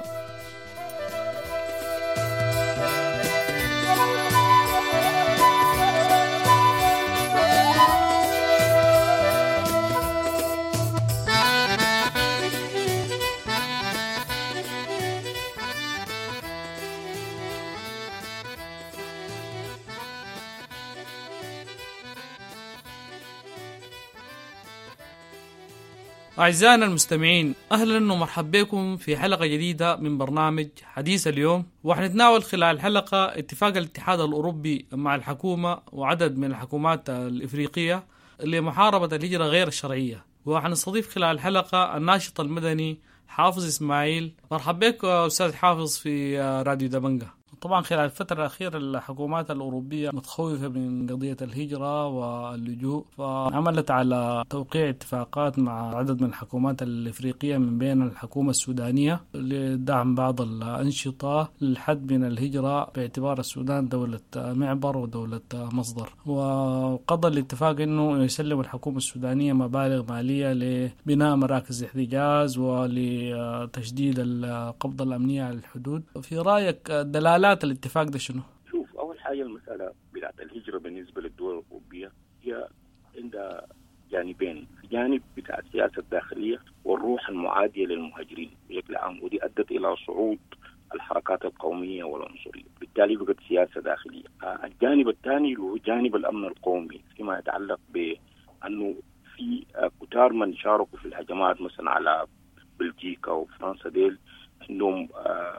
أعزائنا المستمعين، أهلا ومرحبا بكم في حلقة جديدة من برنامج حديث اليوم. وحنتناول خلال الحلقة اتفاق الاتحاد الأوروبي مع الحكومة وعدد من الحكومات الإفريقية لمحاربة الهجرة غير الشرعية. وحنستضيف خلال الحلقة الناشط المدني حافظ إسماعيل. مرحبا بك أستاذ حافظ في راديو دبنجا. طبعا خلال الفترة الأخيرة الحكومات الأوروبية متخوفة من قضية الهجرة واللجوء، فعملت على توقيع اتفاقات مع عدد من الحكومات الإفريقية من بين الحكومة السودانية لدعم بعض الأنشطة للحد من الهجرة باعتبار السودان دولة معبر ودولة مصدر. وقضى الاتفاق أنه يسلم الحكومة السودانية مبالغ مالية لبناء مراكز احتجاز ولتشديد القبضة الأمنية على الحدود. في رأيك دلالات الاتفاق ده شنو؟ شوف، أول حاجة المسألة بتاعت الهجرة بالنسبة للدول الأوروبية هي عند جانبين، جانب بتاع السياسة الداخلية والروح المعادية للمهاجرين بشكل عام، ودي أدت إلى صعود الحركات القومية والعنصرية، بالتالي بقت سياسة داخلية. الجانب الثاني هو جانب الأمن القومي فيما يتعلق بأنه في كتار من شاركوا في الهجمات مثلا على بلجيكا وفرنسا، ديل عندهم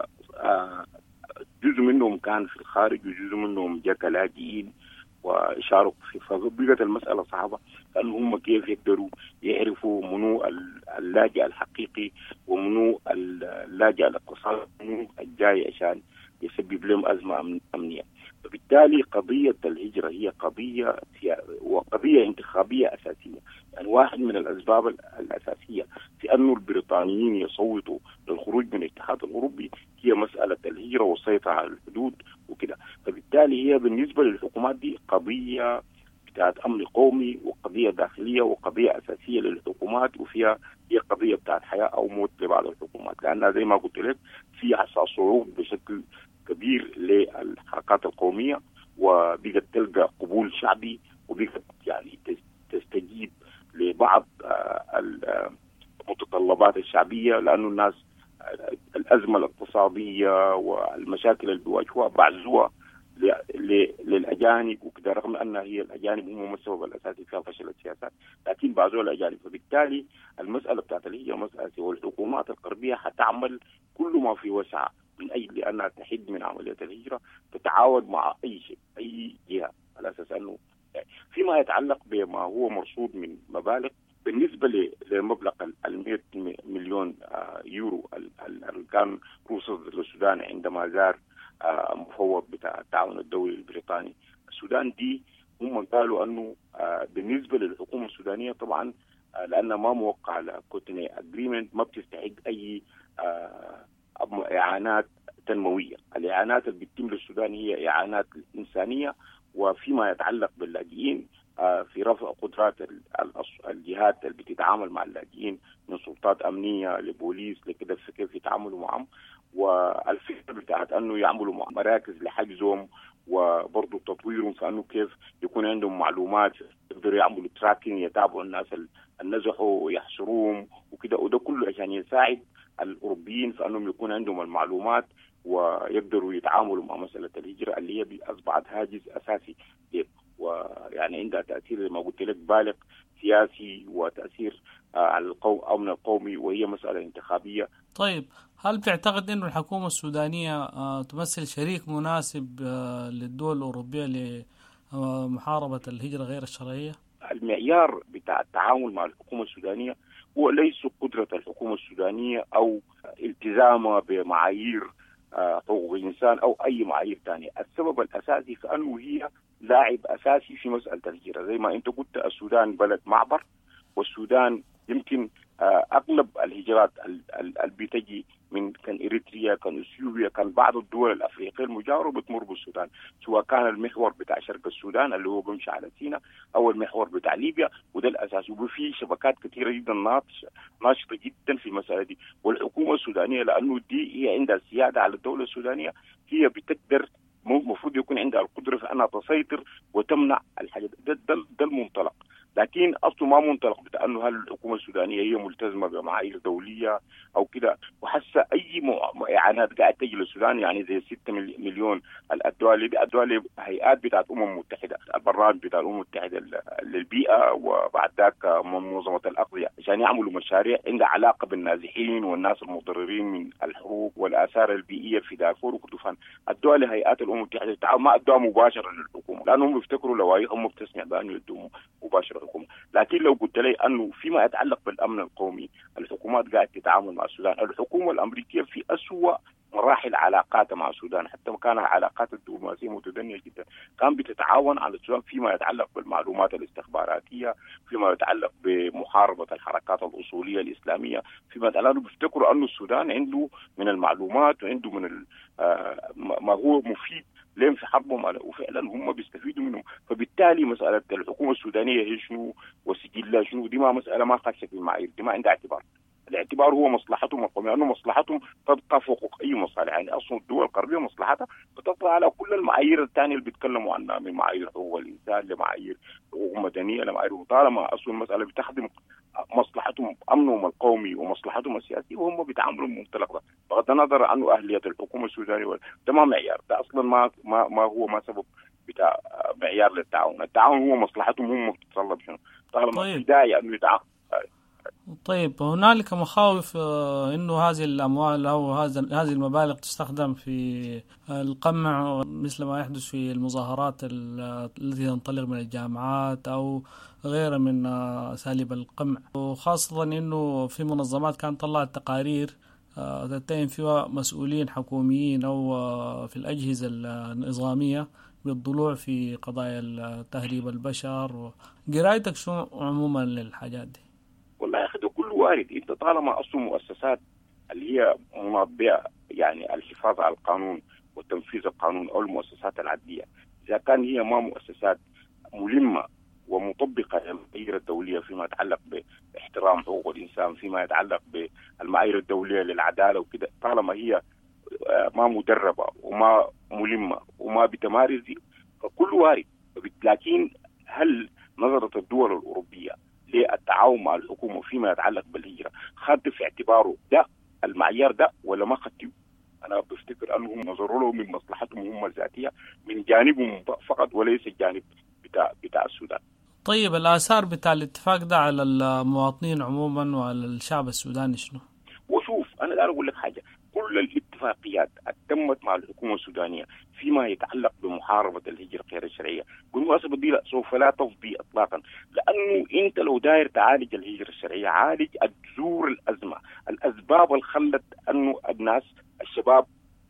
جزء منهم كان في الخارج وجزء منهم جاء كلاجئين وشاركوا في، فبقت المسألة صعبة لأنه هم كيف يقدروا يعرفوا منو اللاجئ الحقيقي ومنو اللاجئ الاقتصادي ومنو الجاي عشان يسبب لهم أزمة أمنية. فبالتالي قضية الهجرة هي قضية وقضية انتخابية أساسية. يعني واحد من الأسباب الأساسية في أنه البريطانيين يصوتوا للخروج من الاتحاد الأوروبي هي مسألة الهجرة والسيطرة على الحدود وكده. فبالتالي هي بالنسبة للحكومات دي قضية بتاعت أمن قومي وقضية داخلية وقضية أساسية للحكومات، وفيها هي قضية بتاعت حياة أو موت لبعض الحكومات، لأنها زي ما قلت لك في أساس صعود بشكل كبير للحركات القومية، وبقت تلقى قبول شعبي، وبقت يعني تستجيب لبعض المتطلبات الشعبية، لأنه الناس الأزمة الاقتصادية والمشاكل اللي بيواجهوها بعزوها للأجانب وكذا، رغم أن هي الأجانب هم السبب الأساسي في فشل السياسات، لكن بعزوها الأجانب. فبالتالي المسألة بتاعت الهجرة مسألة أساسية، والحكومات الغربية حتعمل كل ما في وسعها من أجل أنها تحد من عملية الهجرة، تتعاون مع أي شيء أي جهة، على أساس أنه فيما يتعلق بما هو مرصود من مبالغ بالنسبة لمبلغ المئة مليون يورو اللي كان رصد للسودان عندما زار مفوض بتاع التعاون الدولي البريطاني. السودان دي هم قالوا أنه بالنسبة للحكومة السودانية طبعا لأنها ما موقع على كوتوني أجريمنت ما بتستحق أي إعانات تنموية. الإعانات اللي بتتم للسودان هي إعانات إنسانية، وفيما يتعلق باللاجئين في رفع قدرات الجهات اللي بتتعامل مع اللاجئين من سلطات أمنية لبوليس لكده في كيف يتعاملوا معهم، والفكرة بتاعت أنه يعملوا مراكز لحجزهم وبرضو تطويرهم، فأنه كيف يكون عندهم معلومات يقدروا يعملوا تراكين يتابعوا الناس النزحوا ويحشروهم وكده، وده كله عشان يساعد الأوروبيين فأنهم يكون عندهم المعلومات ويقدروا يتعاملوا مع مسألة الهجرة اللي هي أصبحت هاجس أساسي، ويعني عندها تأثير زي ما قلت لك بالغ سياسي وتأثير على الأمن القومي، وهي مسألة انتخابية. طيب، هل بتعتقد أن الحكومة السودانية تمثل شريك مناسب للدول الأوروبية لمحاربة الهجرة غير الشرعية؟ المعيار بتاع التعامل مع الحكومة السودانية هو ليس قدرة الحكومة السودانية أو التزامها بمعايير حقوق الإنسان أو أي معايير تانية. السبب الأساسي كأنه هي لاعب أساسي في مسألة الهجرة. زي ما أنت قلت، السودان بلد معبر، والسودان يمكن أغلب الهجرات اللي بتجي من كان إريتريا، كان إثيوبيا، كان بعض الدول الأفريقية المجاورة بتمر بالسودان، سواء كان المحور بتاع شرق السودان اللي هو بمشي على سيناء أو المحور بتاع ليبيا، وده الأساس. وفي شبكات كثيرة جدا ناشطة جدا في المسألة دي. والحكومة السودانية لأنه دي هي عندها السيادة على الدولة السودانية، هي بتقدر المفروض يكون عندها القدرة في أنها تسيطر وتمنع الحاجات. ده, ده, ده المنطلق. لكن أصله ما منطلق بتاع أنه هل الحكومة السودانية هي ملتزمة بمعايير دولية أو كده. وحاسة أي إعانات قاعد تجي للسودان، يعني زي ستة مليون الدول دي الدول هيئات بتاعت أمم المتحدة، البرنامج بتاع الأمم المتحدة للبيئة، وبعد ذاك منظمة الأغذية، عشان يعملوا مشاريع عندها علاقة بالنازحين والناس المضررين من الحروب والآثار البيئية في دارفور وكردفان. الدول هيئات الأمم المتحدة ما أدوها مباشرة للحكومة، لأنهم بيفتكروا لوائحهم بتسمع بأنه يدوهم مباشرة الحكومة. لكن لو قلت لي أنه فيما يتعلق بالأمن القومي الحكومات قاعدة تتعامل مع السودان، الحكومة الأمريكية في أسوأ مراحل علاقاتها مع السودان، حتى كان علاقات الدبلوماسية متدنية جدا، كان بتتعاون على السودان فيما يتعلق بالمعلومات الاستخباراتية، فيما يتعلق بمحاربة الحركات الأصولية الإسلامية، فيما يتعلق بيفتكروا أن السودان عنده من المعلومات وعنده من ما هو مفيد لين في حربهم على، وفعلا هم بيستفيدوا منهم. فبالتالي مسألة الحكومة السودانية هي شنو وسجلها شنو، دي ما مسألة ما خاصة في المعايير، دي ما عندها اعتبار. الاعتبار هو مصلحتهم القومية، لأنه مصلحتهم تبقى فوق أي مصالح. يعني أصلا الدول الغربية مصلحتها بتطلع على كل المعايير الثانية اللي بيتكلموا عنها، من معايير حقوق الإنسان لمعايير حقوق مدنية لمعايير، طالما أصلا المسألة بتخدم مصلحتهم أمنهم القومي ومصلحتهم السياسية، وهم بيتعاملوا بمنطلق ده. بغض النظر عنه أهلية الحكومة السودانية، ده ما معيار، ده أصلا ما ما ما هو ما سبب بتاع معيار للتعاون. التعاون هو مصلحتهم هم بتتطلب شنو، طالما في داعي أنه يتعاون. طيب، هنالك مخاوف انه هذه الاموال او هذه المبالغ تستخدم في القمع، مثل ما يحدث في المظاهرات التي تنطلق من الجامعات او غيرها من اساليب القمع، وخاصة انه في منظمات كان طلعت تقارير تتهم فيها مسؤولين حكوميين او في الاجهزة النظامية بالضلوع في قضايا تهريب البشر. قرايتك شو عموما للحاجات دي؟ والله يا أخي ده كله وارد. أنت طالما أصل مؤسسات اللي هي مناط يعني الحفاظ على القانون وتنفيذ القانون أو المؤسسات العدلية، إذا كان هي ما مؤسسات ملمة ومطبقة للمعايير الدولية فيما يتعلق باحترام حقوق الإنسان، فيما يتعلق بالمعايير الدولية للعدالة وكده، طالما هي ما مدربة وما ملمة وما بتمارس دي، فكله وارد. لكن هل نظرت الدول الأوروبية للتعاون مع الحكومة فيما يتعلق بالهجرة خد في اعتباره ده المعيار ده ولا ما خدته؟ أنا بفتكر أنهم نظروا له من مصلحتهم هم الذاتية، من جانبهم فقط وليس الجانب بتاع بتاع السودان. طيب، الآثار بتاع الاتفاق ده على المواطنين عموما وعلى الشعب السوداني شنو؟ وشوف أنا لا أقول لك حاجة، كل الاتفاقيات تمت مع الحكومة السودانية فيما يتعلق بمحاربة الهجرة غير الشرعية بالمناسبة دي لا سوف لا تفضي إطلاقا، لأنه أنت لو داير تعالج الهجرة الشرعية عالج جذور الأزمة، الأسباب اللي خلت أنه الناس الشباب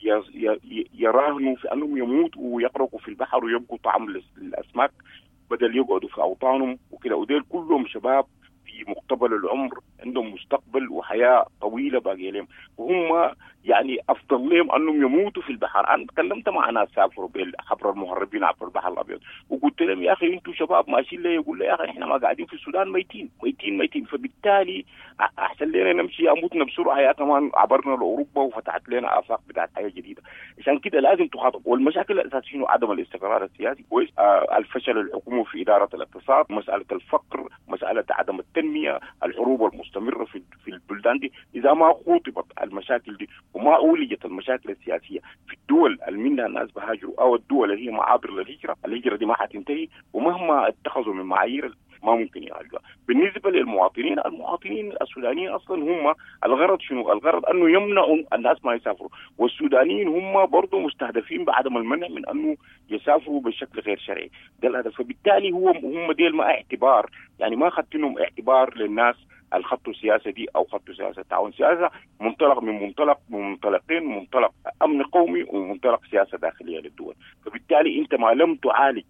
يراهنوا في أنهم يموتوا ويغرقوا في البحر ويبقوا طعم الأسماك بدل يقعدوا في أوطانهم وكده. وديل كلهم شباب في مقتبل العمر عندهم مستقبل وحياة طويلة باقي لهم، وهم يعني أفضل لهم أنهم يموتوا في البحر. أنا تكلمت مع ناس سافروا عبر المهربين عبر البحر الأبيض وقلت لهم يا أخي أنتوا شباب ماشيين ليه؟ يقول لي يا أخي إحنا ما قاعدين في السودان ميتين ميتين ميتين، فبالتالي أحسن لنا نمشي أموتنا بسرعة يا كمان عبرنا لأوروبا وفتحت لنا آفاق بتاعت حياة جديدة. عشان كده لازم تخاطب. والمشاكل الأساسية عدم الاستقرار السياسي كويس، آه الفشل الحكومي في إدارة الاقتصاد، مسألة الفقر، مسألة عدم التنمية، الحروب المستمرة في في البلدان دي. إذا ما خوطبت المشاكل دي وما أولجت المشاكل السياسية في الدول اللي منها الناس بهاجروا أو الدول اللي هي معابر للهجرة، الهجرة دي ما حتنتهي. ومهما اتخذوا من معايير ما ممكن يعالجوها. بالنسبه للمواطنين، المواطنين السودانيين اصلا هم الغرض شنو؟ الغرض انه يمنعوا الناس ما يسافروا، والسودانيين هم برضه مستهدفين بعدم المنع من انه يسافروا بشكل غير شرعي. ده الهدف. فبالتالي هو هم ديل ما اعتبار، يعني ما اخذتهم اعتبار للناس الخط السياسي دي او خط سياسه تعاون. سياسه منطلق من منطلق من منطلقين، منطلق امن قومي ومنطلق سياسه داخليه للدول. فبالتالي انت ما لم تعالج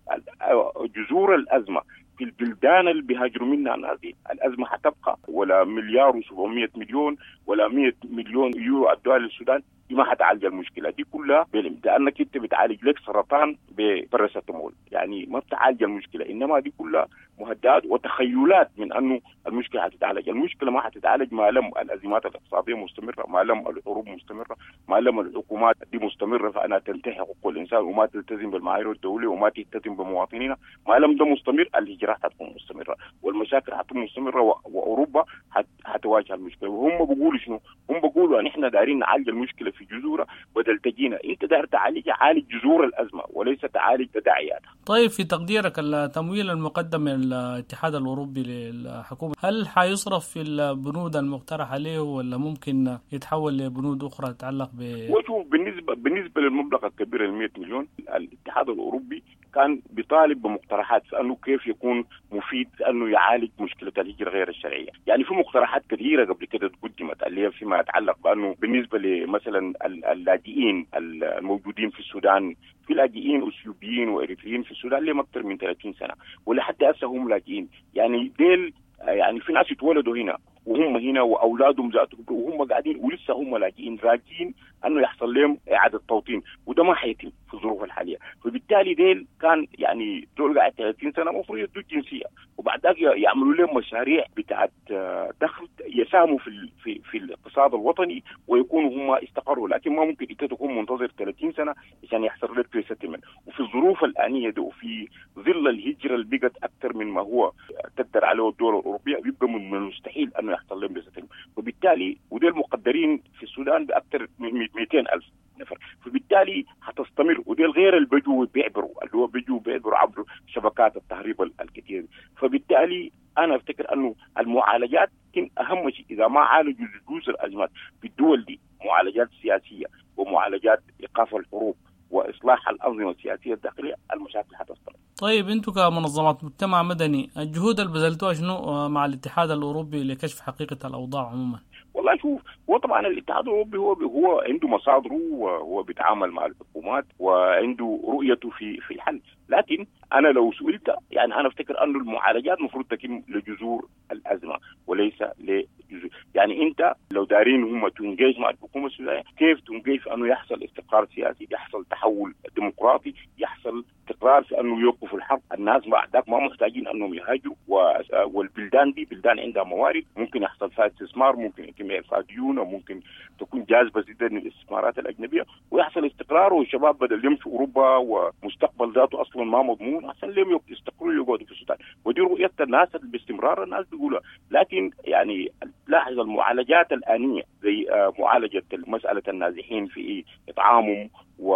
جذور الازمه في البلدان اللي بيهاجروا منها الناس دي، الازمه حتبقى، ولا مليار وسبعمية مليون ولا مية مليون يورو ادوها للسودان، دي ما حتعالج المشكله دي كلها، لانك انت بتعالج لك سرطان بباراسيتامول، يعني ما بتعالج المشكله، انما دي كلها مهدئات وتخيلات من انه المشكله حتتعالج. المشكله ما حتتعالج ما لم الازمات الاقتصاديه مستمره، ما لم الحروب مستمره، ما لم الحكومات دي مستمره فانها تنتهي حقوق الانسان وما تلتزم بالمعايير الدوليه وما تلتزم بمواطنينها، ما لم ده مستمر الهجرات حتكون مستمره والمشاكل حتكون مستمره، واوروبا حتواجه المشكله. وهم بيقولوا شنو؟ هم بيقولوا ان احنا دايرين نعالج المشكله في جذورها بدل تجينا. انت داير تعالج عالج جذور الازمه وليس تعالج تداعياتها. طيب في تقديرك التمويل المقدم من الاتحاد الاوروبي للحكومه هل حيصرف في البنود المقترحه عليه ولا ممكن يتحول لبنود اخرى تتعلق ب وشوف بالنسبه بالنسبه للمبلغ الكبير ال مية مليون، الاتحاد الاوروبي كان بيطالب بمقترحات في انه كيف يكون مفيد في انه يعالج مشكله الهجره غير الشرعيه. يعني في مقترحات كثيره قبل كده تقدمت اللي هي فيما يتعلق بانه بالنسبه لمثلا اللاجئين الموجودين في السودان، في لاجئين اثيوبيين واريتريين في السودان لهم اكثر من ثلاثين سنه ولحد هسه هم لاجئين. يعني ديل يعني في ناس يتولدوا هنا وهم هنا واولادهم ذاتهم وهم قاعدين ولسه هم لاجئين راجين انه يحصل لهم اعاده توطين، وده ما حيتم في الظروف الحاليه. فبالتالي ديل كان يعني دول قاعد ثلاثين سنه المفروض يدوا الجنسيه، وبعد ذلك يعملوا لهم مشاريع بتاعت دخل يساهموا في في في الاقتصاد الوطني ويكونوا هم استقروا. لكن ما ممكن انت تكون منتظر ثلاثين سنه عشان يحصل لك ريستلمنت. وفي الظروف الانيه دي وفي ظل الهجره اللي بقت اكثر من ما هو تقدر عليه الدول الاوروبيه بيبقى من المستحيل انه يحصل لهم ريستلمنت. وبالتالي ودول مقدرين في السودان باكثر من مئتين ألف نفر. فبالتالي هتستمر، وديل غير البجو بيعبروا اللي هو بيجوا بيعبروا عبر شبكات التهريب الكثير. فبالتالي انا افتكر انه المعالجات اهم شيء اذا ما عالجوا جذور الازمات في الدول دي، معالجات سياسيه ومعالجات ايقاف الحروب واصلاح الانظمه السياسيه الداخليه، المشاكل حتستمر. طيب انتم كمنظمات مجتمع مدني الجهود اللي بذلتوها شنو مع الاتحاد الاوروبي لكشف حقيقه الاوضاع عموما؟ والله شوف، هو طبعا الاتحاد الاوروبي هو هو عنده مصادره وهو بيتعامل مع الحكومات وعنده رؤيته في في الحل. لكن انا لو سئلت يعني انا افتكر انه المعالجات المفروض تتم لجذور الازمه وليس لجذور. يعني انت لو دارين هم تنجيز مع الحكومه السودانيه، كيف تنجيز في انه يحصل استقرار سياسي، يحصل تحول ديمقراطي، يحصل استقرار في انه يوقفوا الحرب. الناس بعدك ما محتاجين انهم يهاجروا، والبلدان دي بلدان عندها موارد ممكن يحصل فيها استثمار، ممكن يتم فيها ديون، وممكن تكون جاذبه جدا للاستثمارات الاجنبيه، ويحصل استقرار والشباب بدل يمشوا اوروبا ومستقبل ذاته اصلا ما مضمون احسن لهم يستقروا يقعدوا في السودان. ودي رؤيه الناس باستمرار الناس بيقولها. لكن يعني لاحظ المعالجات الانيه زي معالجه مساله النازحين في اطعامهم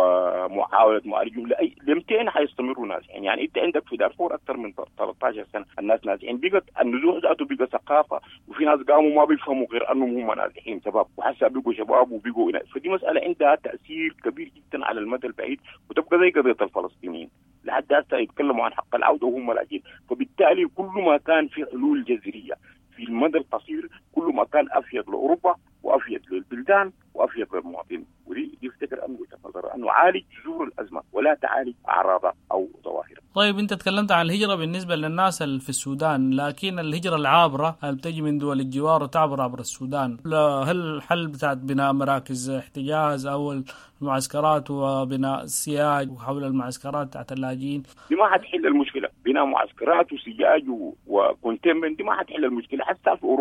ومحاوله معالجهم لاي لمتين حيستمروا نازحين. يعني انت عندك في دارفور اكثر من ثلاثة عشر سنه الناس نازحين، بقت النزوح ذاته بقى ثقافه، وفي ناس قاموا ما بيفهموا غير انهم هم نازحين شباب، وحسا بقوا شباب وبقوا هنا. فدي مساله عندها تاثير كبير جدا على المدى البعيد، وتبقى زي قضيه الفلسطينيين لحد هسه يتكلموا عن حق العوده وهم لاجئين. فبالتالي كل ما كان في حلول جذريه في المدى القصير كل ما كان افيد لاوروبا وافيد للبلدان وافيد للمواطنين. ودي دي افتكر انه وجهه نظر انه عالج جذور الازمه ولا تعالج اعراضها او ظواهرها. طيب انت تكلمت عن الهجره بالنسبه للناس اللي في السودان، لكن الهجره العابره اللي بتجي من دول الجوار وتعبر عبر السودان، هل الحل بتاعت بناء مراكز احتجاز او المعسكرات وبناء سياج وحول المعسكرات بتاعت اللاجئين دي ما حتحل المشكله؟ بناء معسكرات وسياج وكونتينمنت دي ما حتحل المشكله. حتى في اوروبا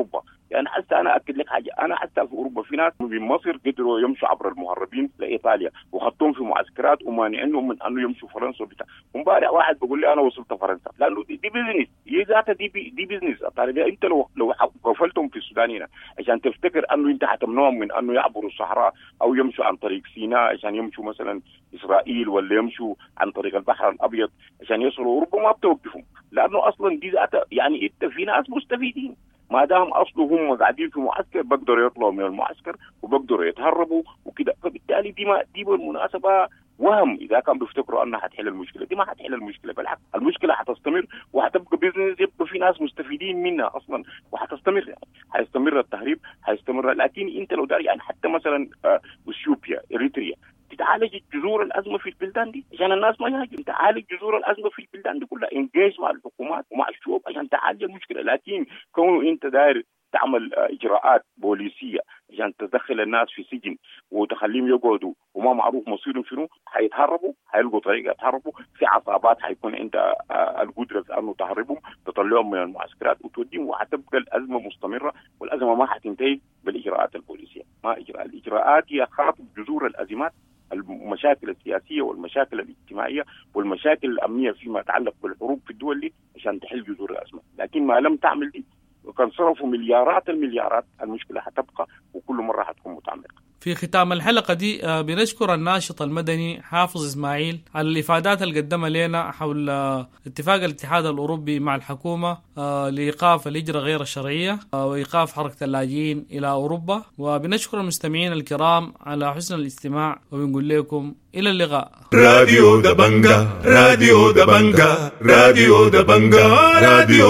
يعني حتى انا اكد لك حاجه، انا حتى في اوروبا في ناس من مصر قدروا يمشوا عبر المهربين لايطاليا وخطوهم في معسكرات ومانعينهم من انه يمشوا فرنسا وبتاع. امبارح واحد بيقول لي انا وصلت فرنسا، لانه دي, دي بيزنس، هي ذاتها دي بي دي بيزنس. الطالبيه انت لو لو قفلتهم في السودان هنا عشان تفتكر انه انت حتمنعهم من انه يعبروا الصحراء او يمشوا عن طريق سيناء عشان يمشوا مثلا اسرائيل، ولا يمشوا عن طريق البحر الابيض عشان يوصلوا اوروبا، ما بتوقفهم، لانه اصلا دي ذاتها يعني انت في ناس مستفيدين ما دام اصله هم قاعدين في معسكر بقدروا يطلعوا من المعسكر وبقدروا يتهربوا وكده. فبالتالي دي ما دي بالمناسبه وهم اذا كان بيفتكروا انها حتحل المشكله، دي ما حتحل المشكله، بالعكس المشكله حتستمر وحتبقى بيزنس، يبقى في ناس مستفيدين منها اصلا وحتستمر، يعني حيستمر التهريب حيستمر. لكن انت لو داري يعني حتى مثلا اثيوبيا اريتريا تتعالج جذور الازمه في البلدان دي عشان الناس ما يهاجم، تعالج جذور الازمه في البلدان دي كلها، انجاز مع الحكومات ومع الشعوب عشان تعالج المشكله. لكن كونه انت داير تعمل اجراءات بوليسيه عشان تدخل الناس في سجن وتخليهم يقعدوا وما معروف مصيرهم شنو، حيتهربوا، حيلقوا طريقه يتهربوا، في عصابات حيكون عندها القدره في انه تهربهم تطلعهم من المعسكرات وتوديهم، وحتبقى الازمه مستمره، والازمه ما حتنتهي بالاجراءات البوليسيه. ما اجراء الاجراءات هي خاطب جذور الازمات، المشاكل السياسيه والمشاكل الاجتماعيه والمشاكل الامنيه فيما يتعلق بالحروب في الدول دي عشان تحل جذور الازمه. لكن ما لم تعمل دي وكان صرفوا مليارات المليارات، المشكله حتبقى وكل مره حتكون متعمقه. في ختام الحلقة دي بنشكر الناشط المدني حافظ إسماعيل على الإفادات اللي قدمها لنا حول اتفاق الاتحاد الأوروبي مع الحكومة لإيقاف الهجرة غير الشرعية وإيقاف حركة اللاجئين إلى أوروبا. وبنشكر المستمعين الكرام على حسن الاستماع، وبنقول لكم إلى اللقاء. راديو دبنجا راديو دبنجا راديو دبنجا راديو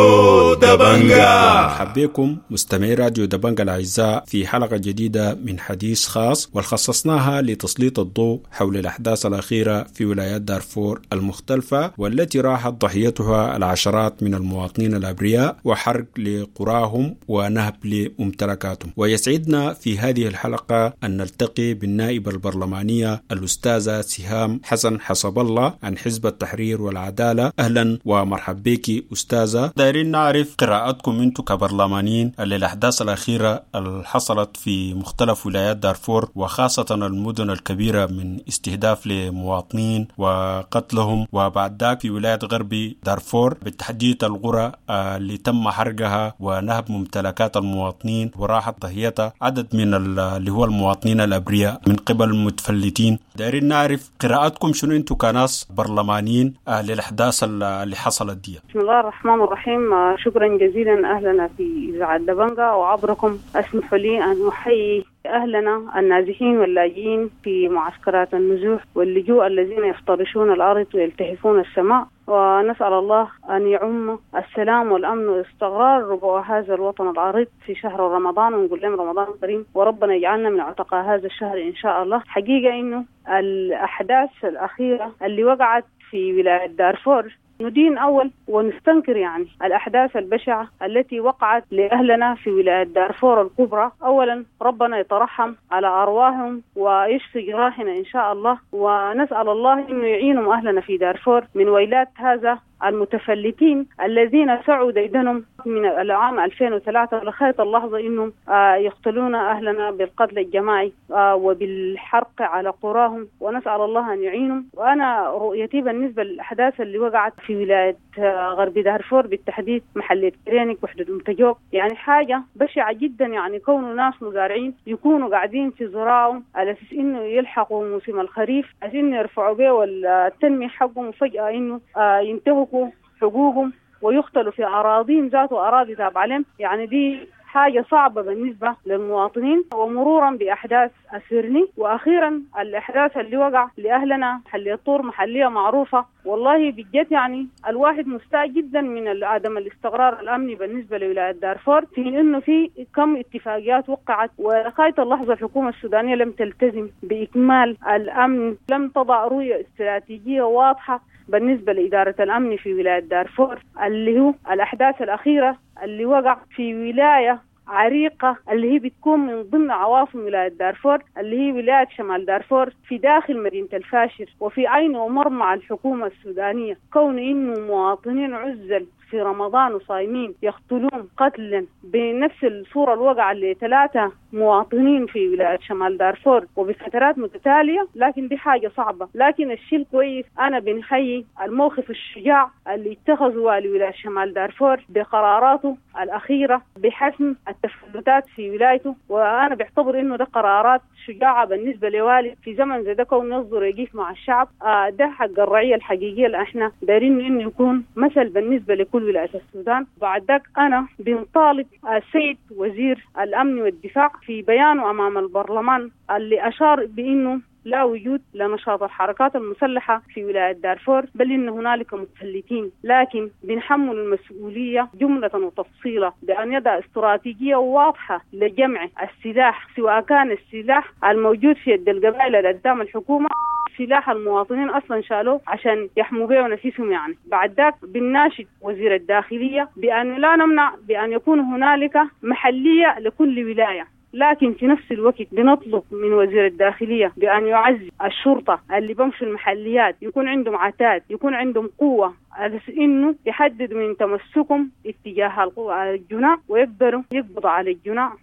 دبنجا. مرحبا بكم مستمعي راديو دبنجا الأعزاء في حلقة جديدة من حديث خاص، وخصصناها لتسليط الضوء حول الأحداث الأخيرة في ولايات دارفور المختلفة، والتي راحت ضحيتها العشرات من المواطنين الأبرياء وحرق لقراهم ونهب لممتلكاتهم. ويسعدنا في هذه الحلقة أن نلتقي بالنائبة البرلمانية الأستاذة سهام حسن حسب الله عن حزب التحرير والعدالة. أهلا ومرحبا بك أستاذة. دايرين نعرف قراءتكم أنتم كبرلمانيين للأحداث الأخيرة اللي حصلت في مختلف ولايات دارفور، وخاصة المدن الكبيرة من استهداف لمواطنين وقتلهم، وبعد ذاك في ولاية غربي دارفور بالتحديد القرى اللي تم حرقها ونهب ممتلكات المواطنين وراحت ضحيتها عدد من اللي هو المواطنين الأبرياء من قبل المتفلتين. دايرين نعرف قراءتكم شنو انتم كناس برلمانيين للأحداث اللي حصلت دي. بسم الله الرحمن الرحيم. شكرا جزيلا أهلنا في إذاعة دبنجا، وعبركم أسمحوا لي أن أحيي أهلنا النازحين واللاجئين في معسكرات النزوح واللجوء الذين يفترشون الأرض ويلتهفون السماء، ونسأل الله أن يعم السلام والأمن والاستقرار ربوع هذا الوطن العريق في شهر رمضان، ونقول لهم رمضان كريم وربنا يجعلنا من عتقاء هذا الشهر إن شاء الله. حقيقة إنه الأحداث الأخيرة اللي وقعت في ولاية دارفور ندين أول ونستنكر يعني الأحداث البشعة التي وقعت لأهلنا في ولاية دارفور الكبرى. أولا ربنا يترحم على أرواحهم ويشفي جراحنا إن شاء الله، ونسأل الله إنه يعينهم أهلنا في دارفور من ويلات هذا المتفلتين الذين سعوا ديدنهم من العام ألفين وثلاثة لغاية اللحظة إنهم آه يقتلون أهلنا بالقتل الجماعي آه وبالحرق على قراهم، ونسأل الله أن يعينهم. وأنا رؤيتي بالنسبة للأحداث اللي وقعت في ولاية آه غرب دارفور بالتحديد محلية كرينيك وحدة أمتجوك، يعني حاجة بشعة جدا، يعني كونوا ناس مزارعين يكونوا قاعدين في زراعهم على أساس إنه يلحقوا موسم الخريف عشان إنه يرفعوا به والتنمية حقهم، وفجأة إنه آه ينتهكوا حقوقهم ويختلوا في أراضين ذات وأراضي تابعة لهم. يعني دي حاجة صعبة بالنسبة للمواطنين. ومرورا بأحداث أسيرني، وأخيرا الأحداث اللي وقع لأهلنا محلية طور محلية معروفة، والله بجد يعني الواحد مستاء جدا من عدم الاستقرار الأمني بالنسبة لولاية دارفور، في إنه في كم اتفاقيات وقعت ولغاية اللحظة الحكومة السودانية لم تلتزم بإكمال الأمن، لم تضع رؤية استراتيجية واضحة بالنسبة لإدارة الأمن في ولاية دارفور. اللي هو الأحداث الأخيرة اللي وقع في ولاية عريقة اللي هي بتكون من ضمن عواصم ولاية دارفور اللي هي ولاية شمال دارفور في داخل مدينة الفاشر، وفي عين ومرمى الحكومة السودانية، كون إنه مواطنين عزل في رمضان وصايمين يقتلون قتلا بنفس الصورة الوقع لثلاثة مواطنين في ولاية شمال دارفور وبفترات متتالية، لكن دي حاجة صعبة. لكن الشيء الكويس أنا بنحيي الموقف الشجاع اللي اتخذه والي ولاية شمال دارفور بقراراته الأخيرة بحسم التفلتات في ولايته، وأنا بعتبر إنه ده قرارات شجاعة بالنسبة لوالي في زمن زي ده كون يصدر يقيف مع الشعب. آه ده حق الرعية الحقيقية اللي احنا دايرين إنه يكون مثل بالنسبة لكل ولاية السودان. بعد ذلك أنا بنطالب السيد وزير الأمن والدفاع في بيانه أمام البرلمان اللي أشار بإنه لا وجود لنشاط الحركات المسلحة في ولاية دارفور، بل إن هنالك متسلطين، لكن بنحمل المسؤولية جملة وتفصيلة بأن يضع استراتيجية واضحة لجمع السلاح، سواء كان السلاح الموجود في يد القبائل اللي قدام الحكومة سلاح المواطنين أصلا شالوه عشان يحموا بيه نفسهم. يعني بعد ذاك بنناشد وزير الداخلية بأن لا نمنع بأن يكون هنالك محلية لكل ولاية، لكن في نفس الوقت بنطلب من وزير الداخلية بأن يعزز الشرطة اللي بمشوا المحليات، يكون عندهم عتاد، يكون عندهم قوة على إنه يحدد من تمسكهم اتجاه الجناح ويقدروا يقبضوا على الجناح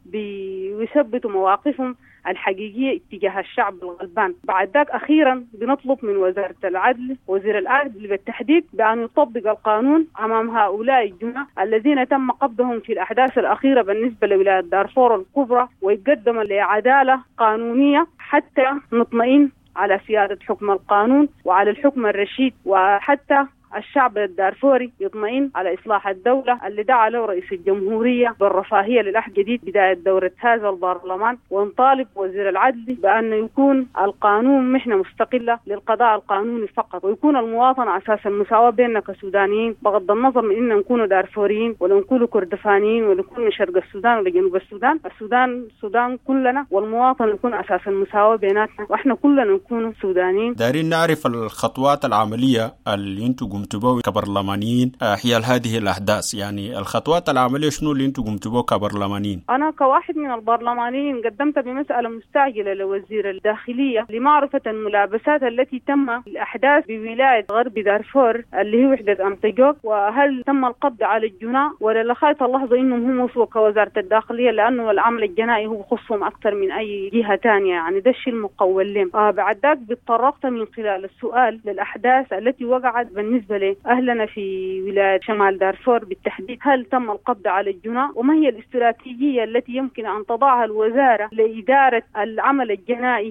ويثبتوا مواقفهم الحقيقية اتجاه الشعب الغلبان. بعد ذلك أخيرا بنطلب من وزارة العدل وزير العدل بالتحديد بأن يطبق القانون أمام هؤلاء الجناح الذين تم قبضهم في الأحداث الأخيرة بالنسبة لولاية دارفور الكبرى، ويقدم لعدالة قانونية حتى نطمئن على سيادة حكم القانون وعلى الحكم الرشيد، وحتى الشعب الدارفوري يطمئن على إصلاح الدولة اللي دعا له رئيس الجمهورية بالرفاهية للعهد الجديد بداية دورة هذا البرلمان. ونطالب وزير العدل بأن يكون القانون محنة مستقلة للقضاء القانوني فقط، ويكون المواطن أساس المساواة بيننا كسودانيين بغض النظر من إن نكونوا دارفوريين ولا نكونوا كردفانيين ولا نكون من شرق السودان ولا جنوب السودان. السودان السودان كلنا، والمواطن يكون أساس المساواة بيناتنا، وإحنا كلنا نكونوا سودانيين. دارين نعرف الخطوات العملية اللي انتم قمتوا بها كبرلمانيين حيال هذه الأحداث، يعني الخطوات العملية شنو اللي انتم قمتوا بها كبرلمانيين؟ أنا كواحد من البرلمانيين قدمت بمسألة مستعجلة لوزير الداخلية لمعرفة الملابسات التي تم الأحداث بولاية غرب دارفور اللي هي وحدة أمتجوك، وهل تم القبض على الجناة ولا لغاية اللحظة إنهم هم وصلوا كوزارة الداخلية، لأنه العمل الجنائي هو خصهم أكثر من أي جهة تانية. يعني ده الشيء المقول لهم. آه بعد ذلك بتطرقت من خلال السؤال للأحداث التي وقعت بالنسبة لأهلنا في ولاية شمال دارفور بالتحديد، هل تم القبض على الجناة، وما هي الاستراتيجية التي يمكن أن تضعها الوزارة لإدارة العمل الجنائي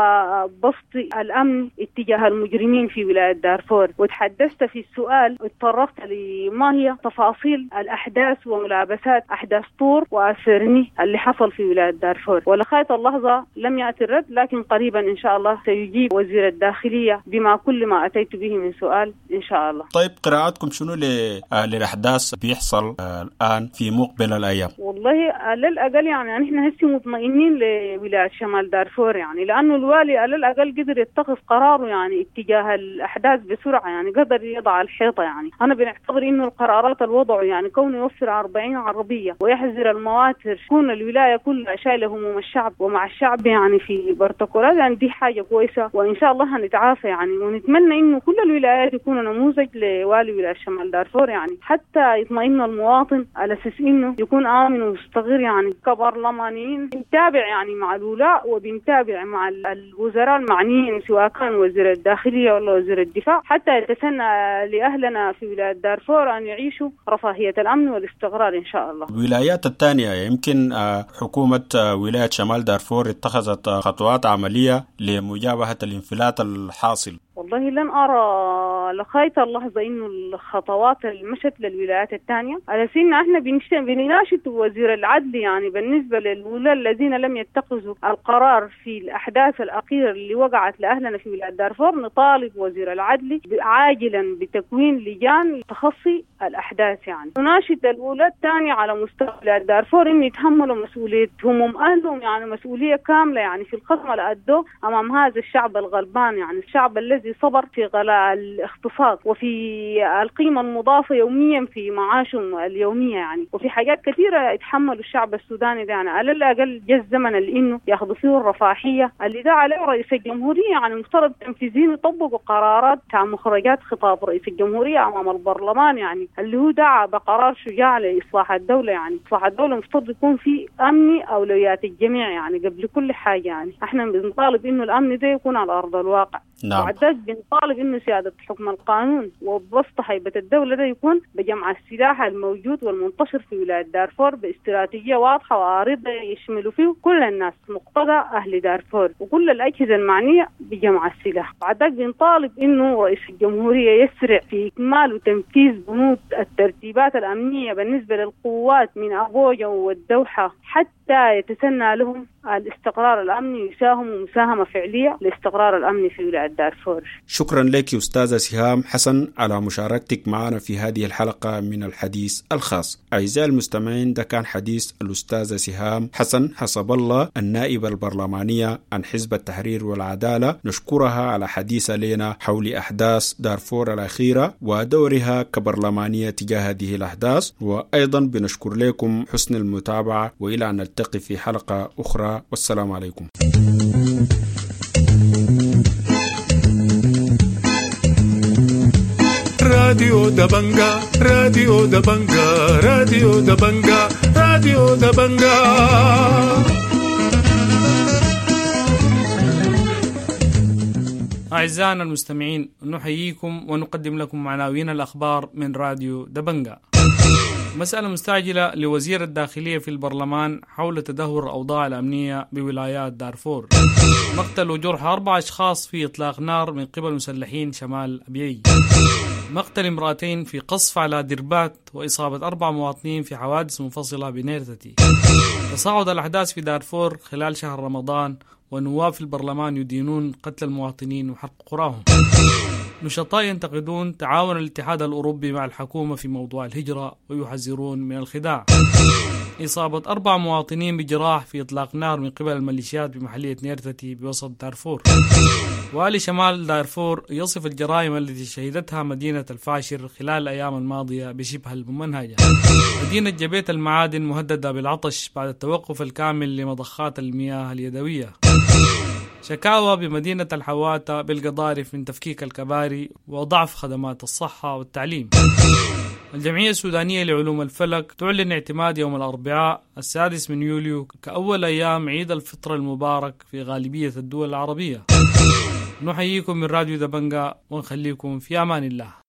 وبسط الأمن اتجاه المجرمين في ولاية دارفور. وتحدثت في السؤال اتطرقت لما هي تفاصيل الأحداث وملابسات أحداث طور وأسرني اللي حصل في ولاية دارفور، ولغاية اللحظة لم يأتي الرد، لكن قريبا إن شاء الله سيجيب وزير الداخلية بما كل ما أتيت به من سؤال إن شاء الله. طيب قراءاتكم شنو للأحداث بيحصل الآن في مقبل الأيام؟ والله على الأقل يعني نحن هسي مطمئنين لولاية شمال دارفور، يعني لأنه الوالي على الأقل قدر يتخذ قراره يعني اتجاه الأحداث بسرعة، يعني قدر يضع الحيطة. يعني أنا بنعتبر إنه القرارات الوضع يعني كونه يوفر أربعين عربية ويحذر المواتر، كون الولاية كلها شايلة هموم الشعب ومع الشعب يعني في بروتوكولات، يعني دي حاجة كويسة وإن شاء الله هنتعافى يعني، ونتمنى إنه كل الولايات يكونوا نموذج لوالي ولاية شمال دارفور، يعني حتى يطمئن المواطن على أساس إنه يكون آمن ومستقر. يعني كبرلمانيين بنتابع يعني مع الولاء وبنتابع مع الوزراء المعنيين سواء كان وزير الداخلية ولا وزير الدفاع، حتى يتسنى لأهلنا في ولاية دارفور أن يعيشوا رفاهية الأمن والاستقرار إن شاء الله. الولايات الثانية يمكن حكومة ولاية شمال دارفور اتخذت خطوات عملية لمجابهة الانفلات الحاصل. والله لن أرى لغاية اللحظة إنه الخطوات اللي مشت للولايات الثانية على سنة إحنا بنناشد وزير العدل يعني بالنسبة للولاة الذين لم يتخذوا القرار في الأحداث الأخيرة اللي وقعت لأهلنا في ولاية دارفور، نطالب وزير العدل عاجلا بتكوين لجان لتخصي الأحداث. يعني نناشد الولاة الثانية على مستوى ولاية دارفور إن يتحملوا مسؤوليتهم هم أهلهم، يعني مسؤولية كاملة يعني في الخصم اللي أدوه أمام هذا الشعب الغلبان، يعني الشعب الذي صبر في غلاء الاختصاص وفي القيمة المضافة يوميا في معاشهم اليومية يعني، وفي حاجات كثيرة يتحملوا الشعب السوداني ده يعني. على الأقل جاء الزمن اللي إنه ياخذوا فيه الرفاهية اللي ده عليه رئيس الجمهورية، يعني مفترض تنفيذين يطبقوا قرارات تاع مخرجات خطاب رئيس الجمهورية أمام البرلمان يعني، اللي هو دعا بقرار شجاع لإصلاح الدولة يعني. إصلاح الدولة مفترض يكون في أمن أولويات الجميع يعني قبل كل حاجة يعني. احنا بنطالب إنه الأمن ده يكون على أرض الواقع. نعم. وعداك بنطالب إنه سيادة حكم القانون وبسط هيبة الدولة ده يكون بجمع السلاح الموجود والمنتشر في ولاية دارفور باستراتيجية واضحة وعارضة يشملوا فيه كل الناس مقتضى أهل دارفور وكل الأجهزة المعنية بجمع السلاح. وعداك بنطالب إنه رئيس الجمهورية يسرع في إكمال وتنفيذ بنود الترتيبات الأمنية بالنسبة للقوات من أبوجا والدوحة حتى يتسنى لهم الاستقرار الأمني ويساهموا مساهمة فعلية لاستقرار الأمني في ولاية دارفور. شكرا لك أستاذة سهام حسن على مشاركتك معنا في هذه الحلقة من الحديث الخاص. أعزائي المستمعين، ده كان حديث الأستاذة سهام حسن حسب الله النائبة البرلمانية عن حزب التحرير والعدالة. نشكرها على حديثها لنا حول أحداث دارفور الأخيرة ودورها كبرلمانية تجاه هذه الأحداث، وأيضا بنشكر لكم حسن المتابعة، وإلى أن نلتقي في حلقة أخرى، والسلام عليكم. راديو دبنجا راديو دبنجا راديو دبنجا راديو دبنجا. أعزائنا المستمعين، نحييكم ونقدم لكم عناوين الأخبار من راديو دبنجا. مسألة مستعجلة لوزير الداخلية في البرلمان حول تدهور الأوضاع الأمنية بولايات دارفور. مقتل وجرح أربع أشخاص في إطلاق نار من قبل مسلحين شمال أبيي. مقتل امرأتين في قصف على دربات وإصابة أربع مواطنين في حوادث منفصلة بنيرتتي. تصاعد الأحداث في دارفور خلال شهر رمضان، ونواب في البرلمان يدينون قتل المواطنين وحرق قراهم. نشطاء ينتقدون تعاون الاتحاد الأوروبي مع الحكومة في موضوع الهجرة ويحذرون من الخداع. إصابة أربع مواطنين بجراح في إطلاق نار من قبل الميليشيات بمحلية نيرتتي بوسط دارفور. والي شمال دارفور يصف الجرائم التي شهدتها مدينة الفاشر خلال الأيام الماضية بشبه الممنهجة. مدينة جبيت المعادن مهددة بالعطش بعد التوقف الكامل لمضخات المياه اليدوية. شكاوى بمدينة الحواتة بالقضارف من تفكيك الكباري وضعف خدمات الصحة والتعليم. الجمعية السودانية لعلوم الفلك تعلن اعتماد يوم الأربعاء السادس من يوليو كأول أيام عيد الفطر المبارك في غالبية الدول العربية. نحييكم من راديو دبنجا ونخليكم في أمان الله.